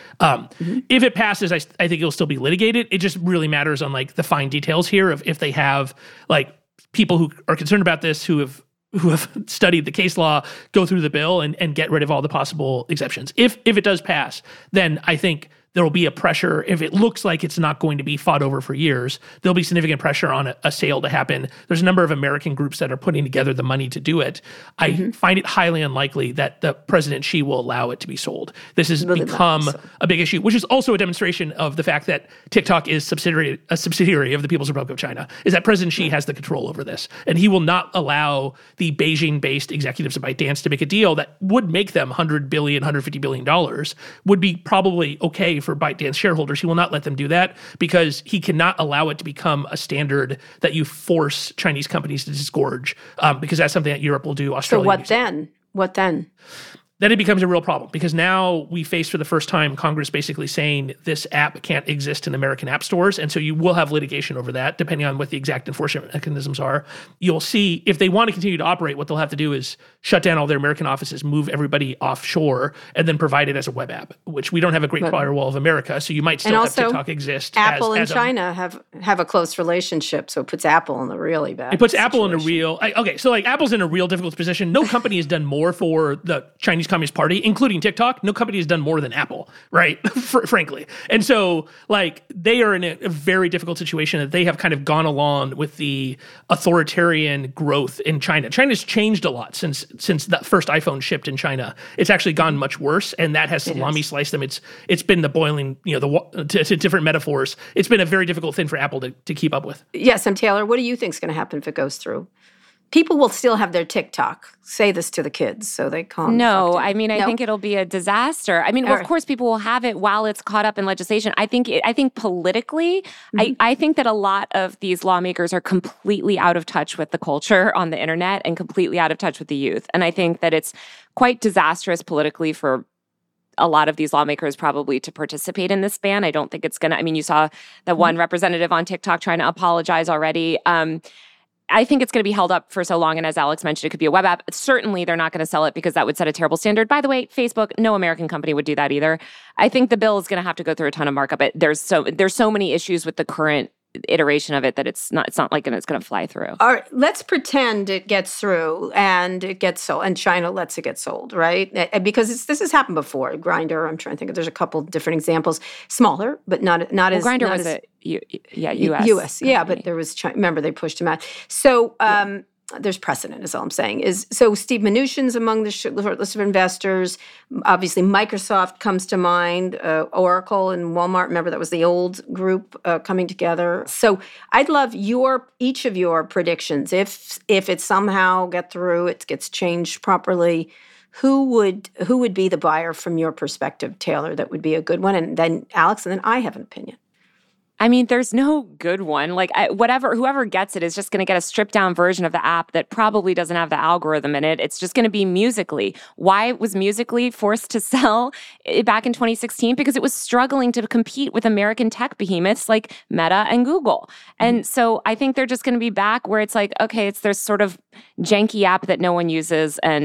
If it passes, I think it'll still be litigated. It just really matters on the fine details here of if they have people who are concerned about this who have studied the case law, go through the bill and get rid of all the possible exceptions. If it does pass, then I think there will be a pressure. If it looks like it's not going to be fought over for years, there'll be significant pressure on a sale to happen. There's a number of American groups that are putting together the money to do it. I find it highly unlikely that the President Xi will allow it to be sold. This has become a big issue, which is also a demonstration of the fact that TikTok is a subsidiary of the People's Republic of China, is that President Xi has the control over this. And he will not allow the Beijing-based executives of ByteDance to make a deal that would make them $100 billion, $150 billion, would be probably okay for ByteDance shareholders. He will not let them do that because he cannot allow it to become a standard that you force Chinese companies to disgorge, because that's something that Europe will do. Australia. So what then? Then it becomes a real problem because now we face for the first time Congress basically saying this app can't exist in American app stores. And so you will have litigation over that, depending on what the exact enforcement mechanisms are. You'll see if they want to continue to operate, what they'll have to do is shut down all their American offices, move everybody offshore, and then provide it as a web app, which we don't have a great firewall of America. So you might still have TikTok exist. Apple and China have a close relationship. So it puts Apple in a really bad It puts Apple in a real, Apple's in a real difficult position. No company has done more for the Chinese Communist Party, including TikTok. No company has done more than Apple, right? Frankly. And so they are in a very difficult situation that they have kind of gone along with the authoritarian growth in China. China's changed a lot since that first iPhone shipped in China. It's actually gone much worse, and that has salami sliced them. It's been the boiling, to different metaphors. It's been a very difficult thing for Apple to keep up with. Yes, and Taylor, what do you think is going to happen if it goes through? People will still have their TikTok. Say this to the kids so they calm. No, I think it'll be a disaster. Of course, people will have it while it's caught up in legislation. I think politically, I think that a lot of these lawmakers are completely out of touch with the culture on the internet and completely out of touch with the youth. And I think that it's quite disastrous politically for a lot of these lawmakers probably to participate in this ban. I don't think it's going to, you saw the one representative on TikTok trying to apologize already. I think it's going to be held up for so long. And as Alex mentioned, it could be a web app. Certainly, they're not going to sell it because that would set a terrible standard. By the way, Facebook, no American company would do that either. I think the bill is going to have to go through a ton of markup. There's so many issues with the current iteration of it that it's not like it's going to fly through. All right, let's pretend it gets through and it gets sold, and China lets it get sold, right? Because this has happened before. Grindr, I'm trying to think of. There's a couple different examples, smaller, but not as. Grindr not was as, U.S. U.S. Yeah, but there was China. Remember, they pushed him out. So. There's precedent, is all I'm saying. So Steve Mnuchin's among the short list of investors. Obviously, Microsoft comes to mind, Oracle and Walmart. Remember, that was the old group coming together. So I'd love each of your predictions. If it somehow it gets changed properly, who would be the buyer from your perspective, Taylor? That would be a good one. And then Alex, and then I have an opinion. There's no good one. Whoever gets it is just going to get a stripped down version of the app that probably doesn't have the algorithm in it. It's just going to be Musical.ly. Why was Musical.ly forced to sell back in 2016? Because it was struggling to compete with American tech behemoths like Meta and Google. And so I think they're just going to be back where it's okay, it's their sort of janky app that no one uses, and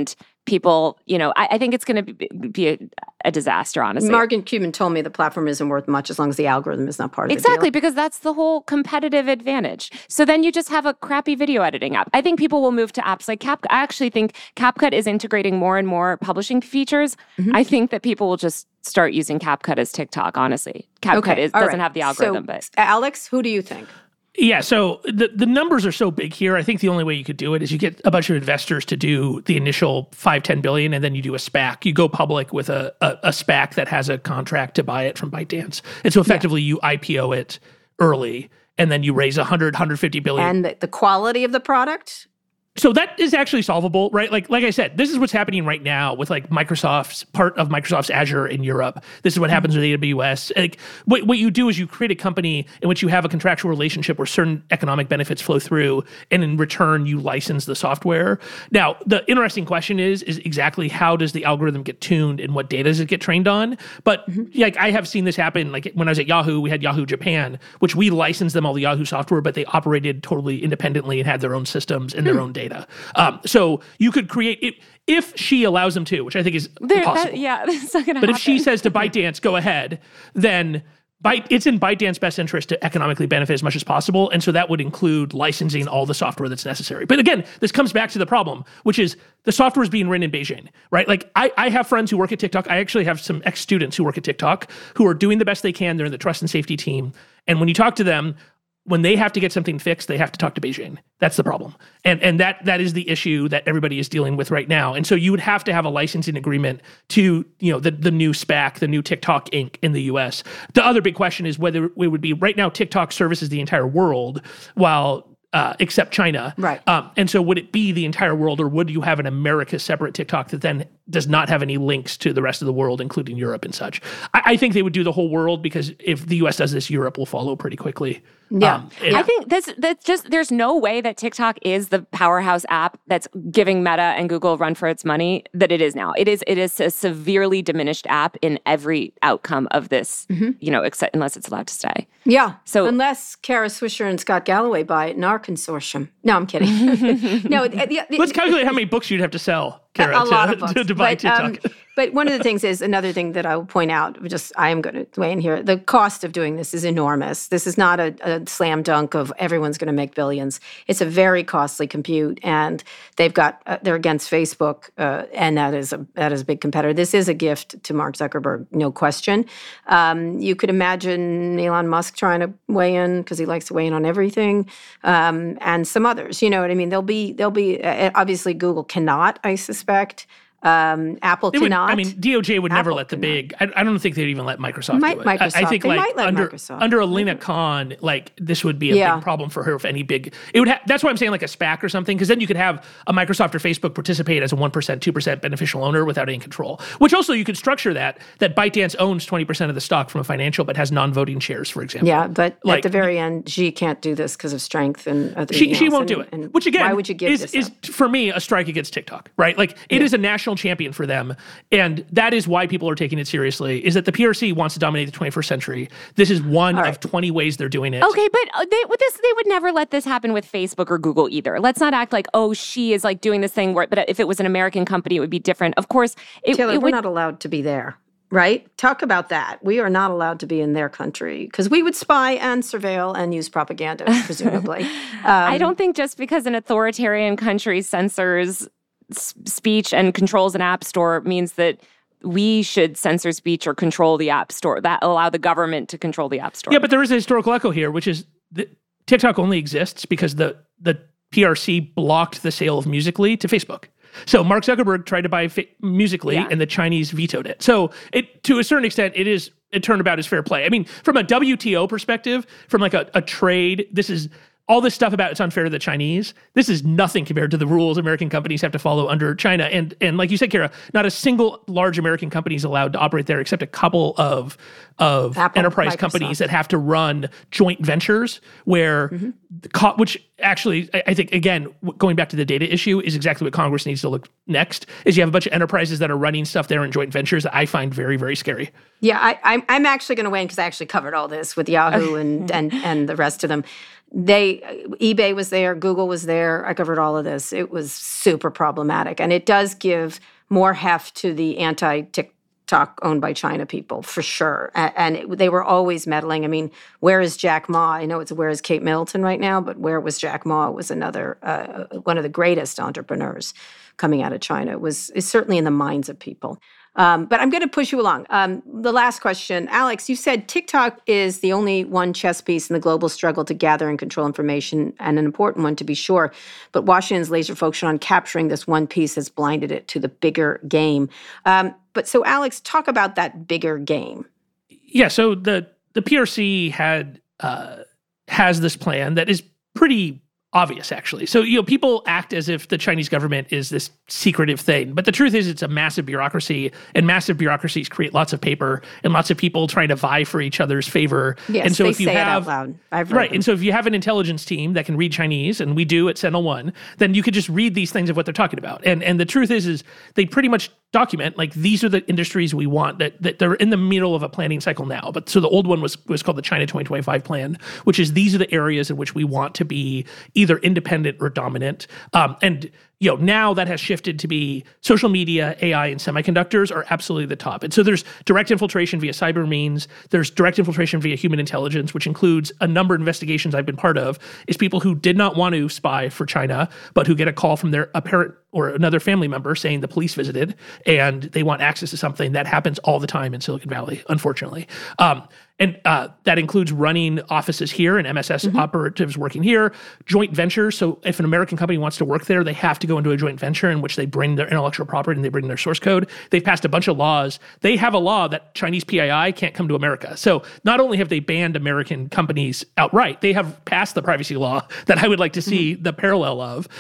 people, I think it's going to be a disaster, honestly. Morgan Cuban told me the platform isn't worth much as long as the algorithm is not part of the deal. Exactly, because that's the whole competitive advantage. So then you just have a crappy video editing app. I think people will move to apps like CapCut. I actually think CapCut is integrating more and more publishing features. Mm-hmm. I think that people will just start using CapCut as TikTok, honestly. CapCut doesn't have the algorithm. But Alex, who do you think? Yeah, so the numbers are so big here. I think the only way you could do it is you get a bunch of investors to do the initial $5-10 billion, and then you do a SPAC. You go public with a SPAC that has a contract to buy it from ByteDance. And so effectively you IPO it early, and then you raise $150 billion. And the quality of the product? So that is actually solvable, right? Like I said, this is what's happening right now with like Microsoft's part of Microsoft's Azure in Europe. This is what happens with AWS. Like what you do is you create a company in which you have a contractual relationship where certain economic benefits flow through, and in return you license the software. Now, the interesting question is exactly how does the algorithm get tuned and what data does it get trained on? But like I have seen this happen. Like when I was at Yahoo, we had Yahoo Japan, which we licensed them all the Yahoo software, but they operated totally independently and had their own systems and their own data. So you could create it if she allows them to, which I think is impossible. That's not going to happen. But if she says to ByteDance, go ahead, then it's in ByteDance's best interest to economically benefit as much as possible. And so that would include licensing all the software that's necessary. But again, this comes back to the problem, which is the software is being written in Beijing, right? Like I have friends who work at TikTok. I actually have some ex-students who work at TikTok who are doing the best they can. They're in the trust and safety team. And when you talk to them, when they have to get something fixed, they have to talk to Beijing. That's the problem. And that is the issue that everybody is dealing with right now. And so you would have to have a licensing agreement to, the new SPAC, the new TikTok Inc. in the US. The other big question is whether it would be, right now TikTok services the entire world while except China. Right. And so would it be the entire world, or would you have an America separate TikTok that then does not have any links to the rest of the world, including Europe and such? I think they would do the whole world, because if the US does this, Europe will follow pretty quickly. Yeah. I think that's just, there's no way that TikTok is the powerhouse app that's giving Meta and Google a run for its money that it is now. It is a severely diminished app in every outcome of this, except unless it's allowed to stay. Yeah. So unless Kara Swisher and Scott Galloway buy it in our consortium. No, I'm kidding. No. Let's calculate how many books you'd have to sell, Kara, a lot of books. to buy TikTok. But one of the things is, another thing that I will point out, I am going to weigh in here, the cost of doing this is enormous. This is not a slam dunk of everyone's going to make billions. It's a very costly compute, and they're against Facebook, and that is a big competitor. This is a gift to Mark Zuckerberg, no question. You could imagine Elon Musk trying to weigh in, because he likes to weigh in on everything, and some others. You know what I mean? They'll be obviously Google cannot, I suspect. Apple cannot. DOJ would never let the big. I don't think they'd even let Microsoft do it. I think they might let under Microsoft. Under Alina Khan, this would be a big problem for her if any big. It would. That's why I'm saying like a SPAC or something, because then you could have a Microsoft or Facebook participate as a 1%, 2% beneficial owner without any control. Which also you could structure that ByteDance owns 20% of the stock from a financial, but has non-voting shares, for example. Yeah, but at the very end, Xi can't do this because of strength and other. She won't do it. Which again, why would you give this is for me a strike against TikTok, right? It is a national champion for them. And that is why people are taking it seriously, is that the PRC wants to dominate the 21st century. This is one of 20 ways they're doing it. Okay, but they would never let this happen with Facebook or Google either. Let's not act like, she is doing this thing but if it was an American company, it would be different. Of course, we're not allowed to be there. Right? Talk about that. We are not allowed to be in their country because we would spy and surveil and use propaganda, presumably. I don't think just because an authoritarian country censors speech and controls an app store means that we should censor speech or control the app store, that allow the government to control the app store. Yeah, but there is a historical echo here, which is that TikTok only exists because the PRC blocked the sale of Musical.ly to Facebook. So Mark Zuckerberg tried to buy Musical.ly and the Chinese vetoed it. So to a certain extent, it turned about as fair play. I mean, from a WTO perspective, from a trade, this is all this stuff about it's unfair to the Chinese. This is nothing compared to the rules American companies have to follow under China. And like you said, Kara, not a single large American company is allowed to operate there except a couple of Apple, enterprise Microsoft. companies that have to run joint ventures where, which actually, I think, again, going back to the data issue is exactly what Congress needs to look next, is you have a bunch of enterprises that are running stuff there in joint ventures that I find very, very scary. Yeah, I'm actually going to weigh in because I actually covered all this with Yahoo and the rest of them. eBay was there, Google was there. I covered all of this. It was super problematic. And it does give more heft to the anti-TikTok owned by China people, for sure. They were always meddling. I mean, where is Jack Ma? I know where is Kate Middleton right now, but where was Jack Ma? Was another one of the greatest entrepreneurs coming out of China. Is certainly in the minds of people. But I'm going to push you along. The last question. Alex, you said TikTok is the only one chess piece in the global struggle to gather and control information, and an important one to be sure. But Washington's laser focus on capturing this one piece has blinded it to the bigger game. So Alex, talk about that bigger game. Yeah, so the PRC has this plan that is pretty obvious, actually. So, people act as if the Chinese government is this secretive thing. But the truth is it's a massive bureaucracy, and massive bureaucracies create lots of paper and lots of people trying to vie for each other's favor. Yes, and so they if you say have, it out loud. I've read right. them. And so if you have an intelligence team that can read Chinese, and we do at Sentinel One, then you could just read these things of what they're talking about. And the truth is they pretty much document, like, these are the industries we want, that they're in the middle of a planning cycle now. But so the old one was called the China 2025 plan, which is these are the areas in which we want to be either independent or dominant. Now that has shifted to be social media, AI, and semiconductors are absolutely the top. And so there's direct infiltration via cyber means. There's direct infiltration via human intelligence, which includes a number of investigations I've been part of, is people who did not want to spy for China, but who get a call from a parent or another family member saying the police visited and they want access to something. That happens all the time in Silicon Valley, unfortunately. And that includes running offices here and MSS operatives working here, joint ventures. So if an American company wants to work there, they have to go into a joint venture in which they bring their intellectual property and they bring their source code. They've passed a bunch of laws. They have a law that Chinese PII can't come to America. So not only have they banned American companies outright, they have passed the privacy law that I would like to see the parallel of.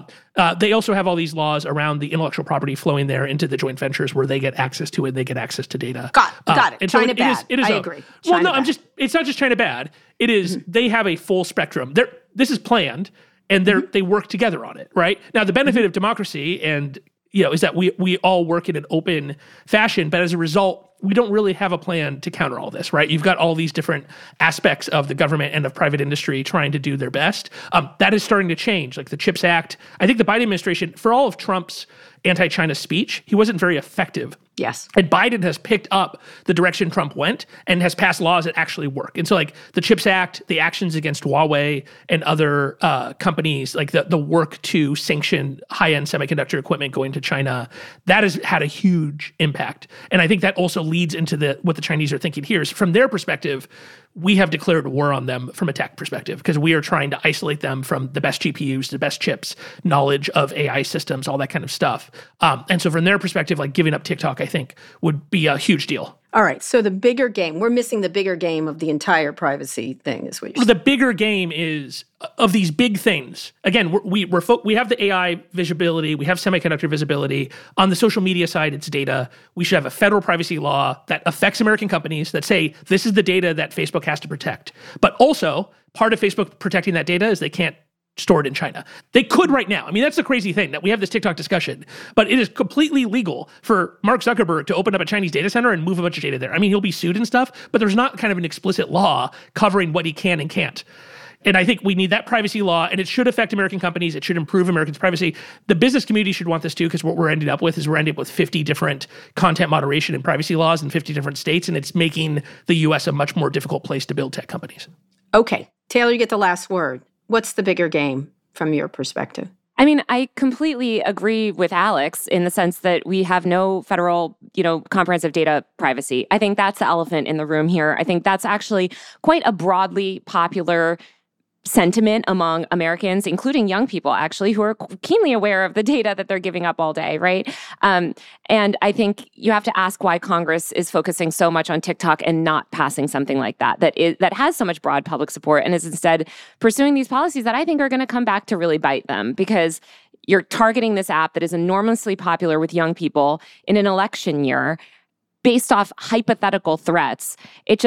They also have all these laws around the intellectual property flowing there into the joint ventures where they get access to it, they get access to data. Got it. And so China bad. It is I agree. Well, China no, bad. it's not just China bad. It is, they have a full spectrum. This is planned, and they work together on it, right? Now, the benefit of democracy and, is that we all work in an open fashion, but as a result, we don't really have a plan to counter all this, right? You've got all these different aspects of the government and of private industry trying to do their best. That is starting to change, like the CHIPS Act. I think the Biden administration, for all of Trump's anti-China speech, he wasn't very effective. Yes. And Biden has picked up the direction Trump went and has passed laws that actually work. And so, like, the CHIPS Act, the actions against Huawei and other companies, like the work to sanction high-end semiconductor equipment going to China, that has had a huge impact. And I think that also leads into what the Chinese are thinking here is, from their perspective, we have declared war on them from a tech perspective because we are trying to isolate them from the best GPUs, the best chips, knowledge of AI systems, all that kind of stuff. And so from their perspective, like, giving up TikTok, I think, would be a huge deal. All right. So the bigger game, we're missing the bigger game of the entire privacy thing, is what you're saying. The bigger game is of these big things. Again, we have the AI visibility, we have semiconductor visibility. On the social media side, it's data. We should have a federal privacy law that affects American companies that say this is the data that Facebook has to protect. But also, part of Facebook protecting that data is they can't store it in China. They could right now. I mean, that's the crazy thing, that we have this TikTok discussion, but it is completely legal for Mark Zuckerberg to open up a Chinese data center and move a bunch of data there. I mean, he'll be sued and stuff, but there's not kind of an explicit law covering what he can and can't. And I think we need that privacy law, and it should affect American companies. It should improve Americans' privacy. The business community should want this too, because what we're ending up with is 50 different content moderation and privacy laws in 50 different states, and it's making the U.S. a much more difficult place to build tech companies. Okay. Taylor, you get the last word. What's the bigger game from your perspective? I mean, I completely agree with Alex in the sense that we have no federal, comprehensive data privacy. I think that's the elephant in the room here. I think that's actually quite a broadly popular sentiment among Americans, including young people, actually, who are keenly aware of the data that they're giving up all day, right? And I think you have to ask why Congress is focusing so much on TikTok and not passing something like that has so much broad public support and is instead pursuing these policies that I think are going to come back to really bite them, because you're targeting this app that is enormously popular with young people in an election year based off hypothetical threats. It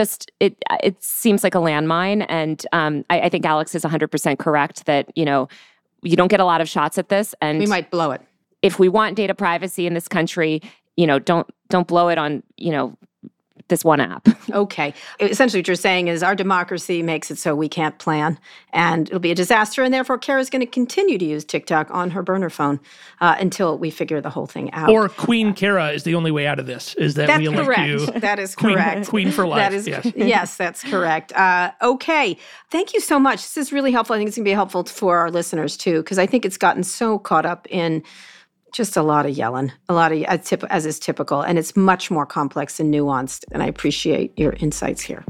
seems like a landmine. And I think Alex is 100% correct that, you don't get a lot of shots at this. And we might blow it. If we want data privacy in this country, don't blow it on, this one app. Okay. Essentially what you're saying is our democracy makes it so we can't plan, and it'll be a disaster, and therefore Kara's going to continue to use TikTok on her burner phone until we figure the whole thing out. Or Queen Kara is the only way out of this, is that we elect you. That is correct. Queen for life. That is, yes. Yes, that's correct. Okay. Thank you so much. This is really helpful. I think it's going to be helpful for our listeners, too, because I think it's gotten so caught up in just a lot of yelling, as is typical, and it's much more complex and nuanced, and I appreciate your insights here.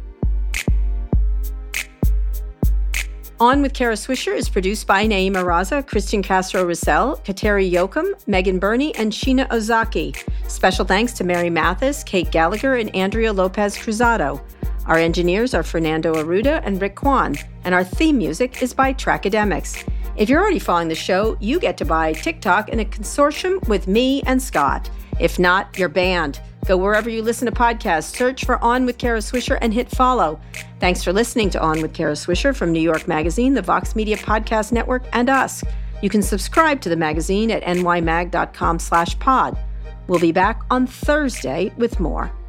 On with Kara Swisher is produced by Naima Raza, Christian Castro-Russell, Kateri Yoakum, Megan Burney, and Sheena Ozaki. Special thanks to Mary Mathis, Kate Gallagher, and Andrea Lopez Cruzado. Our engineers are Fernando Arruda and Rick Kwan, and our theme music is by Trackademics. If you're already following the show, you get to buy TikTok in a consortium with me and Scott. If not, you're banned. Go wherever you listen to podcasts, search for On with Kara Swisher and hit follow. Thanks for listening to On with Kara Swisher from New York Magazine, the Vox Media Podcast Network, and us. You can subscribe to the magazine at nymag.com/pod. We'll be back on Thursday with more.